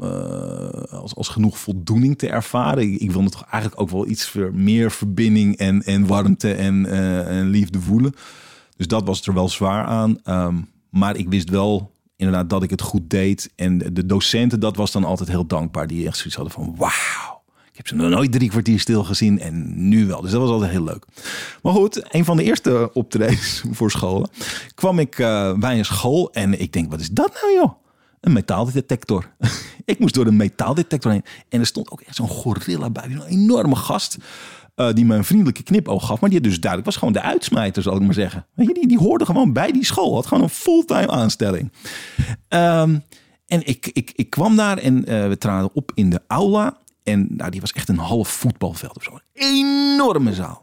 genoeg voldoening te ervaren. Ik wilde toch eigenlijk ook wel iets meer verbinding en warmte en liefde voelen. Dus dat was er wel zwaar aan. Maar ik wist wel inderdaad dat ik het goed deed. En de docenten, dat was dan altijd heel dankbaar. Die echt zoiets hadden van, wauw. Ik heb ze nog nooit 3 kwartier stil gezien en nu wel. Dus dat was altijd heel leuk. Maar goed, een van de eerste optredens voor scholen kwam ik bij een school en ik denk, wat is dat nou joh? Een metaaldetector. Ik moest door een metaaldetector heen. En er stond ook echt zo'n gorilla bij. Een enorme gast die me een vriendelijke knipoog gaf. Maar die dus duidelijk was gewoon de uitsmijter, zal ik maar zeggen. Weet je, die hoorde gewoon bij die school. Had gewoon een fulltime aanstelling. En ik kwam daar en we traden op in de aula. En nou, die was echt een half voetbalveld of zo. Een enorme zaal.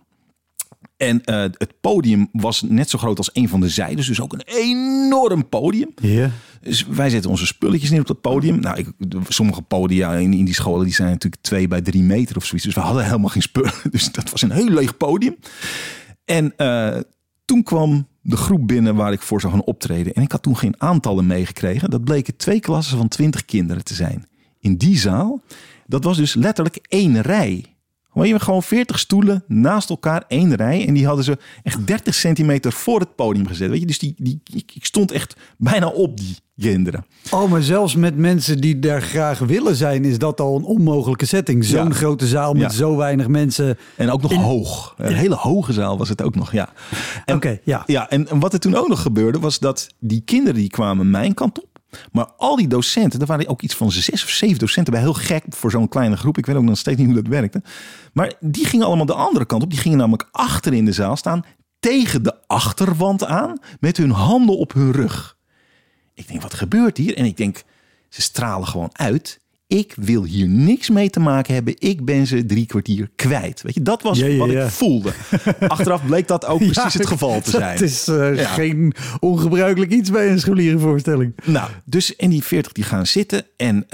En het podium was net zo groot als een van de zijdes. Dus ook een enorm podium. Yeah. Dus wij zetten onze spulletjes neer op dat podium. Nou, sommige podia in die scholen die zijn natuurlijk 2 bij 3 meter of zoiets. Dus we hadden helemaal geen spullen. Dus dat was een heel leeg podium. En toen kwam de groep binnen waar ik voor zou gaan optreden. En ik had toen geen aantallen meegekregen. Dat bleken 2 klassen van 20 kinderen te zijn. In die zaal, dat was dus letterlijk 1 rij. Gewoon 40 stoelen naast elkaar, 1 rij. En die hadden ze echt 30 centimeter voor het podium gezet. Weet je, dus ik stond echt bijna op die kinderen. Oh, maar zelfs met mensen die daar graag willen zijn, is dat al een onmogelijke setting. Zo'n grote zaal met zo weinig mensen. En ook nog hoog. Een hele hoge zaal was het ook nog, ja. Oké, ja. Ja, en wat er toen ook nog gebeurde, was dat die kinderen die kwamen mijn kant op. Maar al die docenten, er waren ook iets van 6 of 7 docenten bij. Heel gek voor zo'n kleine groep. Ik weet ook nog steeds niet hoe dat werkte. Maar die gingen allemaal de andere kant op. Die gingen namelijk achter in de zaal staan. Tegen de achterwand aan. Met hun handen op hun rug. Ik denk, wat gebeurt hier? En ik denk, ze stralen gewoon uit. Ik wil hier niks mee te maken hebben. Ik ben ze 3 kwartier kwijt. Weet je, dat was wat ik voelde. Achteraf bleek dat ook precies het geval te zijn. Het is geen ongebruikelijk iets bij een scholierenvoorstelling. Nou, dus en die 40 die gaan zitten. En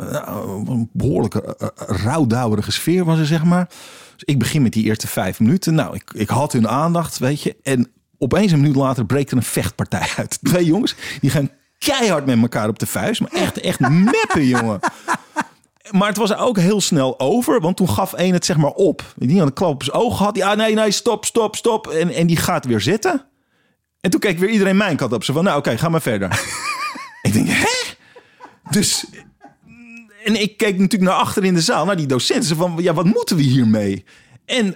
een behoorlijke rouwdouwerige sfeer was er, zeg maar. Dus ik begin met die eerste 5 minuten. Nou, ik had hun aandacht, weet je. En opeens een minuut later breekt er een vechtpartij uit. 2 jongens, die gaan keihard met elkaar op de vuist. Maar echt meppen, jongen. Maar het was ook heel snel over. Want toen gaf één het zeg maar op. Die had een klap op zijn oog gehad. Ja, nee, stop. En die gaat weer zitten. En toen keek weer iedereen mijn kant op. Ze van, nou oké, ga maar verder. Ik denk, hè? Dus... En ik keek natuurlijk naar achter in de zaal. Naar die docenten. Ze van, ja, wat moeten we hiermee? En...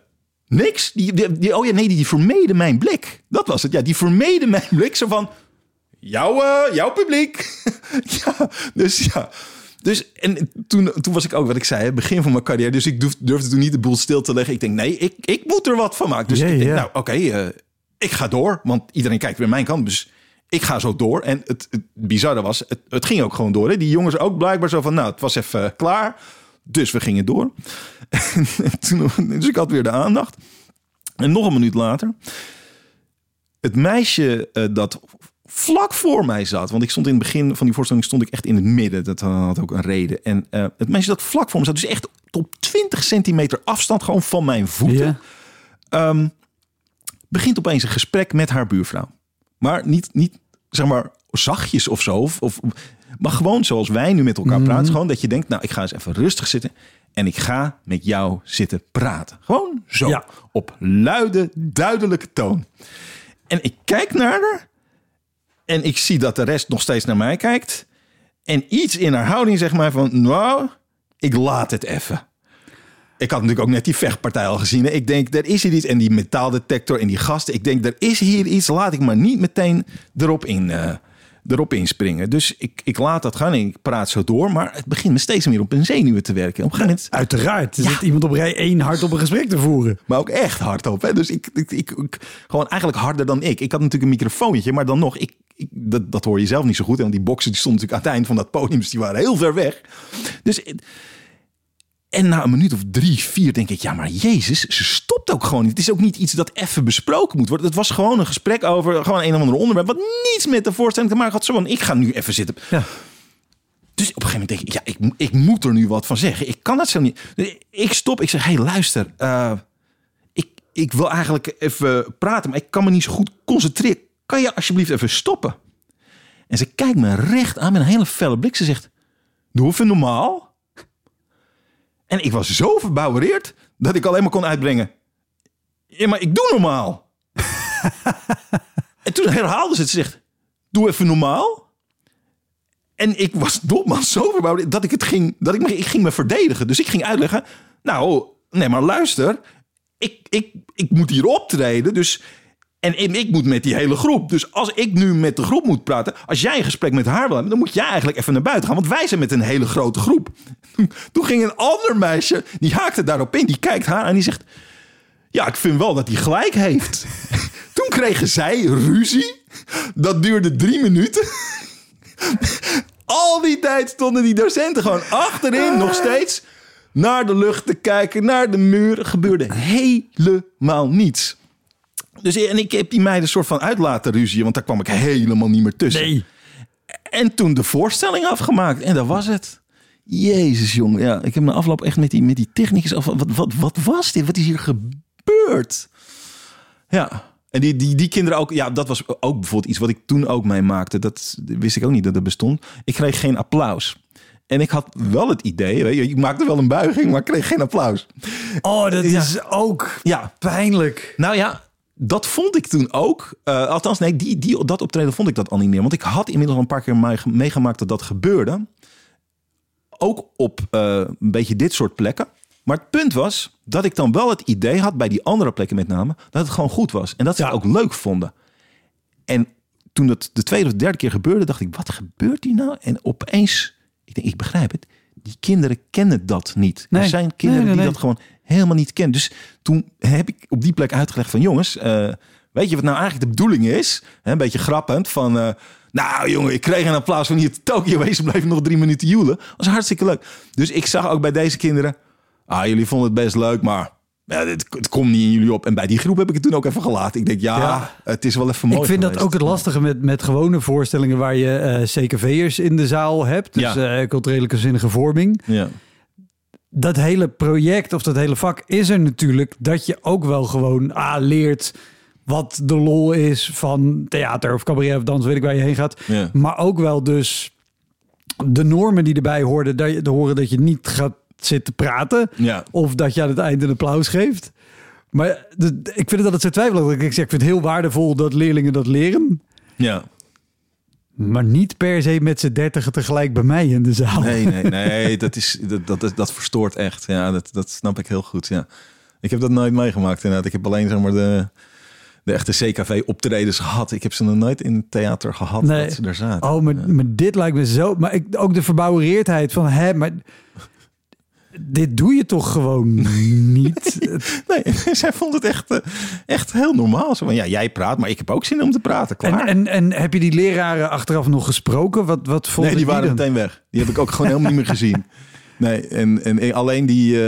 niks. Die vermeden mijn blik. Dat was het. Ja, die vermeden mijn blik. Zo van... Jouw publiek. Dus en toen was ik ook wat ik zei, het begin van mijn carrière. Dus ik durfde toen niet de boel stil te leggen. Ik denk, nee, ik moet er wat van maken. Dus ik denk, nou oké, ik ga door. Want iedereen kijkt weer mijn kant. Dus ik ga zo door. En het bizarre was, het ging ook gewoon door. Hè? Die jongens ook blijkbaar zo van, nou, het was even klaar. Dus we gingen door. Dus ik had weer de aandacht. En nog een minuut later. Het meisje dat vlak voor mij zat. Want ik stond in het begin van die voorstelling stond ik echt in het midden. Dat had ook een reden. En het meisje dat vlak voor me zat. Dus echt op 20 centimeter afstand gewoon van mijn voeten. Ja. Begint opeens een gesprek met haar buurvrouw. Maar niet zeg maar zachtjes of zo. Maar gewoon zoals wij nu met elkaar praten. Gewoon dat je denkt, nou ik ga eens even rustig zitten. En ik ga met jou zitten praten. Gewoon zo. Ja. Op luide, duidelijke toon. En ik kijk naar haar. En ik zie dat de rest nog steeds naar mij kijkt. En iets in haar houding zegt mij van... nou, ik laat het even. Ik had natuurlijk ook net die vechtpartij al gezien. Hè? Ik denk, er is hier iets. En die metaaldetector en die gasten. Ik denk, er is hier iets. Laat ik maar niet meteen erop inspringen. Dus ik laat dat gaan en ik praat zo door. Maar het begint me steeds meer op mijn zenuwen te werken. Op een gegeven moment, Uiteraard. Er zit iemand op rij 1 hard op een gesprek te voeren. maar ook echt hardop. Hè? Dus ik gewoon eigenlijk harder dan ik. Ik had natuurlijk een microfoontje, maar dan nog... Dat hoor je zelf niet zo goed. Want die boksen die stonden natuurlijk aan het eind van dat podium. Dus die waren heel ver weg. Dus... En na een minuut of 3, 4 denk ik... ja, maar Jezus, ze stopt ook gewoon niet. Het is ook niet iets dat even besproken moet worden. Het was gewoon een gesprek over gewoon een of ander onderwerp... wat niets met de voorstelling te maken had. Zo van, ik ga nu even zitten. Ja. Dus op een gegeven moment denk ik... ja, ik moet er nu wat van zeggen. Ik kan het zo niet. Dus ik stop. Ik zeg, hey, luister. Ik wil eigenlijk even praten... maar ik kan me niet zo goed concentreren. Kan je alsjeblieft even stoppen? En ze kijkt me recht aan met een hele felle blik. Ze zegt, doe even normaal... En ik was zo verbouwereerd dat ik alleen maar kon uitbrengen. Ja, maar ik doe normaal. En toen herhaalde ze het. Ze zegt, doe even normaal. En ik was nogmaals zo verbouwereerd dat ik ging me verdedigen. Dus ik ging uitleggen. Nou, nee, maar luister. Ik moet hier optreden. Dus... En ik moet met die hele groep. Dus als ik nu met de groep moet praten... als jij een gesprek met haar wil hebben... dan moet jij eigenlijk even naar buiten gaan. Want wij zijn met een hele grote groep. Toen ging een ander meisje... die haakte daarop in. Die kijkt haar en die zegt... ja, ik vind wel dat hij gelijk heeft. Toen kregen zij ruzie. Dat duurde 3 minuten. Al die tijd stonden die docenten gewoon achterin... nog steeds naar de lucht te kijken... naar de muur. Er gebeurde helemaal niets. Dus en ik heb die meiden een soort van uit laten ruzie, want daar kwam ik helemaal niet meer tussen. Nee. En toen de voorstelling afgemaakt en dat was het. Jezus, jongen. Ja, ik heb na afloop echt met die technicus af. Wat was dit? Wat is hier gebeurd? Ja. En die kinderen ook. Ja, dat was ook bijvoorbeeld iets wat ik toen ook meemaakte. Dat wist ik ook niet dat het bestond. Ik kreeg geen applaus. En ik had wel het idee, weet je, ik maakte wel een buiging, maar ik kreeg geen applaus. Oh, dat is ook pijnlijk. Nou ja. Dat vond ik toen ook. Althans, nee, dat optreden vond ik dat al niet meer. Want ik had inmiddels al een paar keer meegemaakt dat gebeurde. Ook op een beetje dit soort plekken. Maar het punt was dat ik dan wel het idee had... bij die andere plekken met name... dat het gewoon goed was. En dat ze het ook leuk vonden. En toen dat de tweede of derde keer gebeurde... dacht ik, wat gebeurt hier nou? En opeens, ik begrijp het... die kinderen kennen dat niet. Nee. Er zijn kinderen die dat gewoon... helemaal niet kent. Dus toen heb ik op die plek uitgelegd van... jongens, weet je wat nou eigenlijk de bedoeling is? Een beetje grappend van... nou jongen, ik kreeg een applaus van hier Tokyo wezen... bleef nog 3 minuten joelen. Dat was hartstikke leuk. Dus ik zag ook bij deze kinderen... jullie vonden het best leuk, maar... ja, het komt niet in jullie op. En bij die groep heb ik het toen ook even gelaten. Ik denk, het is wel even mooi. Ik vind geweest. Dat ook het lastige met gewone voorstellingen... waar je CKV'ers in de zaal hebt. Dus culturele zinnige vorming. Ja. Dat hele project of dat hele vak is er natuurlijk... dat je ook wel gewoon leert wat de lol is van theater of cabaret of dans, weet ik waar je heen gaat. Ja. Maar ook wel dus de normen die erbij horen dat je niet gaat zitten praten. Ja. Of dat je aan het eind een applaus geeft. Maar ik vind het altijd zo twijfelachtig. Ik vind het heel waardevol dat leerlingen dat leren. Ja. Maar niet per se met z'n 30 tegelijk bij mij in de zaal. Nee, dat verstoort echt. Ja, dat snap ik heel goed. Ja. Ik heb dat nooit meegemaakt inderdaad. Ik heb alleen zeg maar de echte CKV-optredens gehad. Ik heb ze nog nooit in het theater gehad dat ze er zaten. Oh, maar dit lijkt me zo... Maar ook de verbouwereerdheid van... maar dit doe je toch gewoon niet? Nee, zij vond het echt heel normaal. Zo van, jij praat, maar ik heb ook zin om te praten. Klaar. En heb je die leraren achteraf nog gesproken? Wat vond die waren meteen weg. Die heb ik ook gewoon helemaal niet meer gezien. Nee, en alleen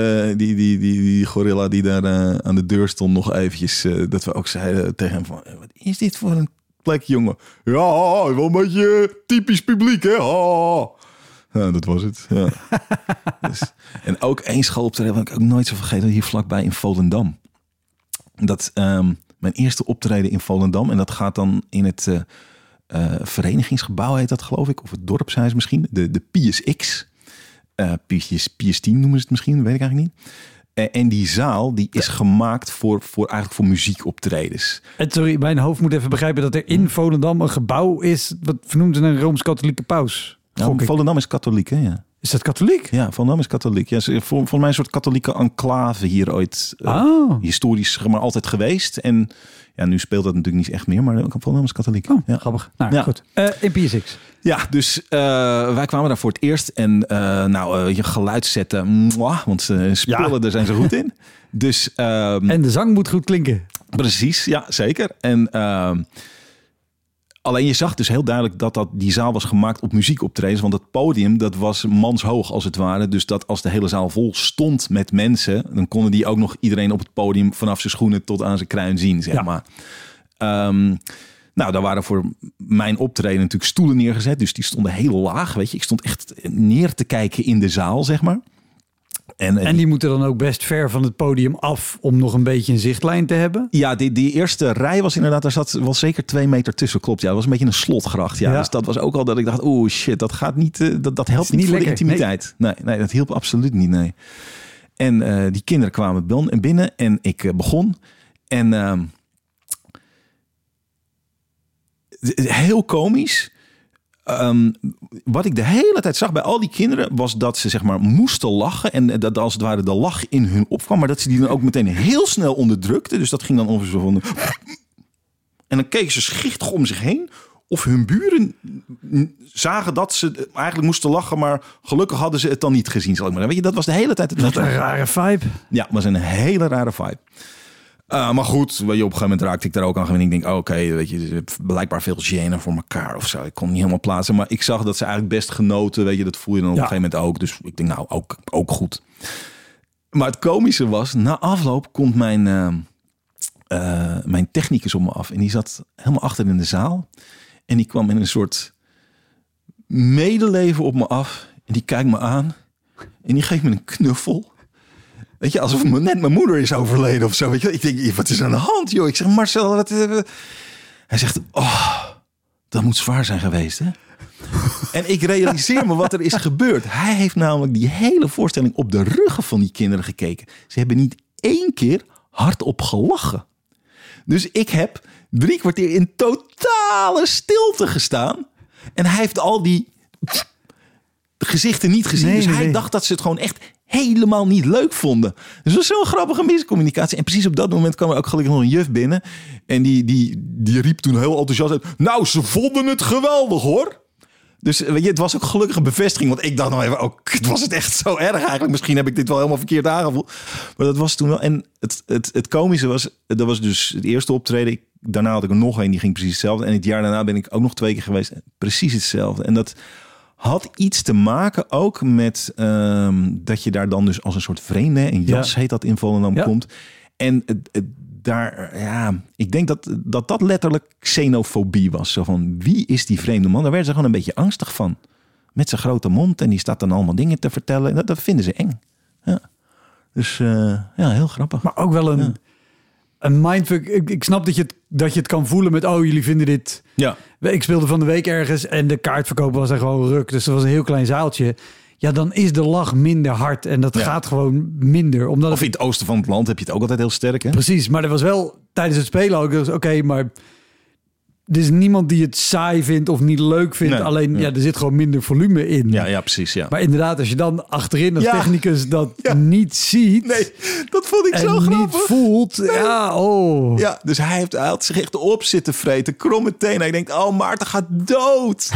die gorilla die daar aan de deur stond nog eventjes... dat we ook zeiden tegen hem van... wat is dit voor een plek, jongen? Ja, wel een beetje typisch publiek, hè? Ja, dat was het. Ja. Dus, en ook één schooloptreden wat ik ook nooit zo vergeten... hier vlakbij in Volendam. Dat mijn eerste optreden in Volendam... en dat gaat dan in het verenigingsgebouw, heet dat geloof ik... of het dorpshuis misschien, de Pius X... Pius 10 noemen ze het misschien, weet ik eigenlijk niet. En die zaal die is gemaakt voor muziekoptredens. En sorry, mijn hoofd moet even begrijpen dat er in Volendam een gebouw is... wat vernoemd een Rooms-Katholieke paus. Volendam is katholiek, hè? Ja. Is dat katholiek? Ja, Volendam is katholiek. Ja, volgens mij een soort katholieke enclave hier ooit historisch maar altijd geweest. En ja, nu speelt dat natuurlijk niet echt meer, maar Volendam is katholiek. Oh, ja. Grappig. Nou, ja. Goed. In Pier 6. Ja, dus wij kwamen daar voor het eerst. En je geluid zetten, want spullen, daar zijn ze goed in. Dus, en de zang moet goed klinken. Precies, ja, zeker. En... alleen je zag dus heel duidelijk dat die zaal was gemaakt op muziekoptredens. Want het podium, dat was manshoog als het ware. Dus dat als de hele zaal vol stond met mensen... dan konden die ook nog iedereen op het podium... vanaf zijn schoenen tot aan zijn kruin zien, zeg maar. Daar waren voor mijn optreden natuurlijk stoelen neergezet. Dus die stonden heel laag, weet je. Ik stond echt neer te kijken in de zaal, zeg maar. En die moeten dan ook best ver van het podium af om nog een beetje een zichtlijn te hebben? Ja, die eerste rij was inderdaad, daar zat wel zeker 2 meter tussen. Klopt, ja. Dat was een beetje een slotgracht. Ja. Dus dat was ook al dat ik dacht, shit, dat gaat niet, dat helpt niet voor lekker. De intimiteit. Nee, dat hielp absoluut niet, nee. En die kinderen kwamen binnen en ik begon. En heel komisch. Wat ik de hele tijd zag bij al die kinderen was dat ze zeg maar moesten lachen en dat als het ware de lach in hun opkwam, maar dat ze die dan ook meteen heel snel onderdrukten. Dus dat ging dan ongeveer van en dan keken ze schichtig om zich heen of hun buren zagen dat ze eigenlijk moesten lachen, maar gelukkig hadden ze het dan niet gezien, zal ik maar. Weet je, dat was de hele tijd. Dat was een rare vibe. Ja, was een hele rare vibe. Maar goed, op een gegeven moment raakte ik daar ook aan gewend. Ik denk, oké, weet je, blijkbaar veel gêne voor elkaar of zo. Ik kon niet helemaal plaatsen, maar ik zag dat ze eigenlijk best genoten. Weet je, dat voel je dan op een gegeven moment ook. Dus ik denk, nou, ook goed. Maar het komische was, na afloop komt mijn technicus op me af. En die zat helemaal achter in de zaal. En die kwam in een soort medeleven op me af. En die kijkt me aan. En die geeft me een knuffel. Weet je, alsof net mijn moeder is overleden of zo. Weet je? Ik denk, wat is aan de hand, joh? Ik zeg, Marcel, wat... Hij zegt, dat moet zwaar zijn geweest, hè? En ik realiseer me wat er is gebeurd. Hij heeft namelijk die hele voorstelling op de ruggen van die kinderen gekeken. Ze hebben niet 1 keer hardop gelachen. Dus ik heb 3 kwartier in totale stilte gestaan. En hij heeft al die gezichten niet gezien. Dus hij dacht dat ze het gewoon echt helemaal niet leuk vonden. Dus dat was zo'n grappige miscommunicatie. En precies op dat moment kwam er ook gelukkig nog een juf binnen. En die riep toen heel enthousiast uit, nou, ze vonden het geweldig, hoor. Dus weet je, het was ook gelukkig een bevestiging. Want ik dacht nog even, was het echt zo erg eigenlijk? Misschien heb ik dit wel helemaal verkeerd aangevoeld. Maar dat was toen wel. En het komische was, dat was dus het eerste optreden. Daarna had ik er nog een, die ging precies hetzelfde. En het jaar daarna ben ik ook nog 2 keer geweest. Precies hetzelfde. En dat had iets te maken ook met dat je daar dan dus als een soort vreemde, een jas heet dat in Volendam, komt. En ik denk dat letterlijk xenofobie was. Zo van, wie is die vreemde man? Daar werden ze gewoon een beetje angstig van. Met zijn grote mond. En die staat dan allemaal dingen te vertellen. En dat vinden ze eng. Ja. Dus heel grappig. Maar ook wel een mindfuck. Ik snap dat je het kan voelen met, jullie vinden dit. Ja. Ik speelde van de week ergens en de kaartverkoop was er gewoon ruk. Dus dat was een heel klein zaaltje. Ja, dan is de lach minder hard en dat gaat gewoon minder. Omdat in het oosten van het land heb je het ook altijd heel sterk, hè? Precies, maar er was wel tijdens het spelen ook. Dus oké, maar er is niemand die het saai vindt of niet leuk vindt. Nee, alleen, er zit gewoon minder volume in. Ja, precies, ja. Maar inderdaad, als je dan achterin als technicus dat niet ziet. Nee, dat vond ik zo grappig. Niet voelt. Nee. Ja, dus hij had zich echt op zitten vreten. Kromme tenen. Hij denkt, Maarten gaat dood.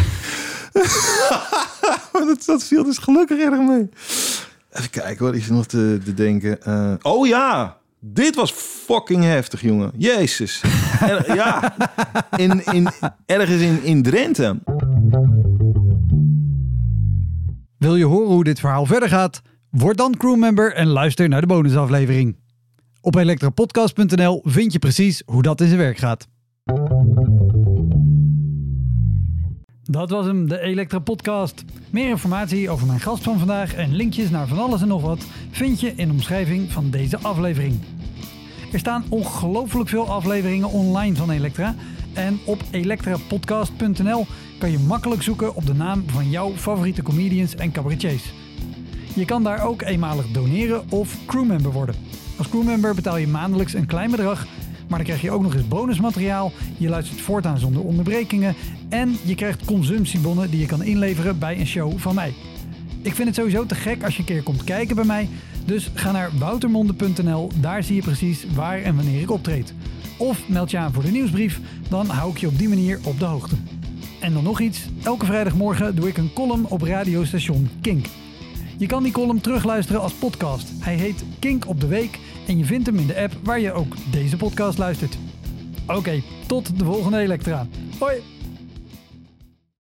dat viel dus gelukkig erg mee. Even kijken, wat is er nog te denken? Dit was fucking heftig, jongen. Jezus. Ergens in Drenthe. Wil je horen hoe dit verhaal verder gaat? Word dan crewmember en luister naar de bonusaflevering. Op elektrapodcast.nl vind je precies hoe dat in zijn werk gaat. Dat was hem, de Elektra Podcast. Meer informatie over mijn gast van vandaag en linkjes naar van alles en nog wat vind je in de omschrijving van deze aflevering. Er staan ongelooflijk veel afleveringen online van Elektra en op elektrapodcast.nl kan je makkelijk zoeken op de naam van jouw favoriete comedians en cabaretiers. Je kan daar ook eenmalig doneren of crewmember worden. Als crewmember betaal je maandelijks een klein bedrag, maar dan krijg je ook nog eens bonusmateriaal. Je luistert voortaan zonder onderbrekingen en je krijgt consumptiebonnen die je kan inleveren bij een show van mij. Ik vind het sowieso te gek als je een keer komt kijken bij mij. Dus ga naar woutermonde.nl, daar zie je precies waar en wanneer ik optreed. Of meld je aan voor de nieuwsbrief, dan hou ik je op die manier op de hoogte. En dan nog iets, elke vrijdagmorgen doe ik een column op radiostation Kink. Je kan die column terugluisteren als podcast. Hij heet Kink op de Week en je vindt hem in de app waar je ook deze podcast luistert. Oké, tot de volgende Elektra. Hoi!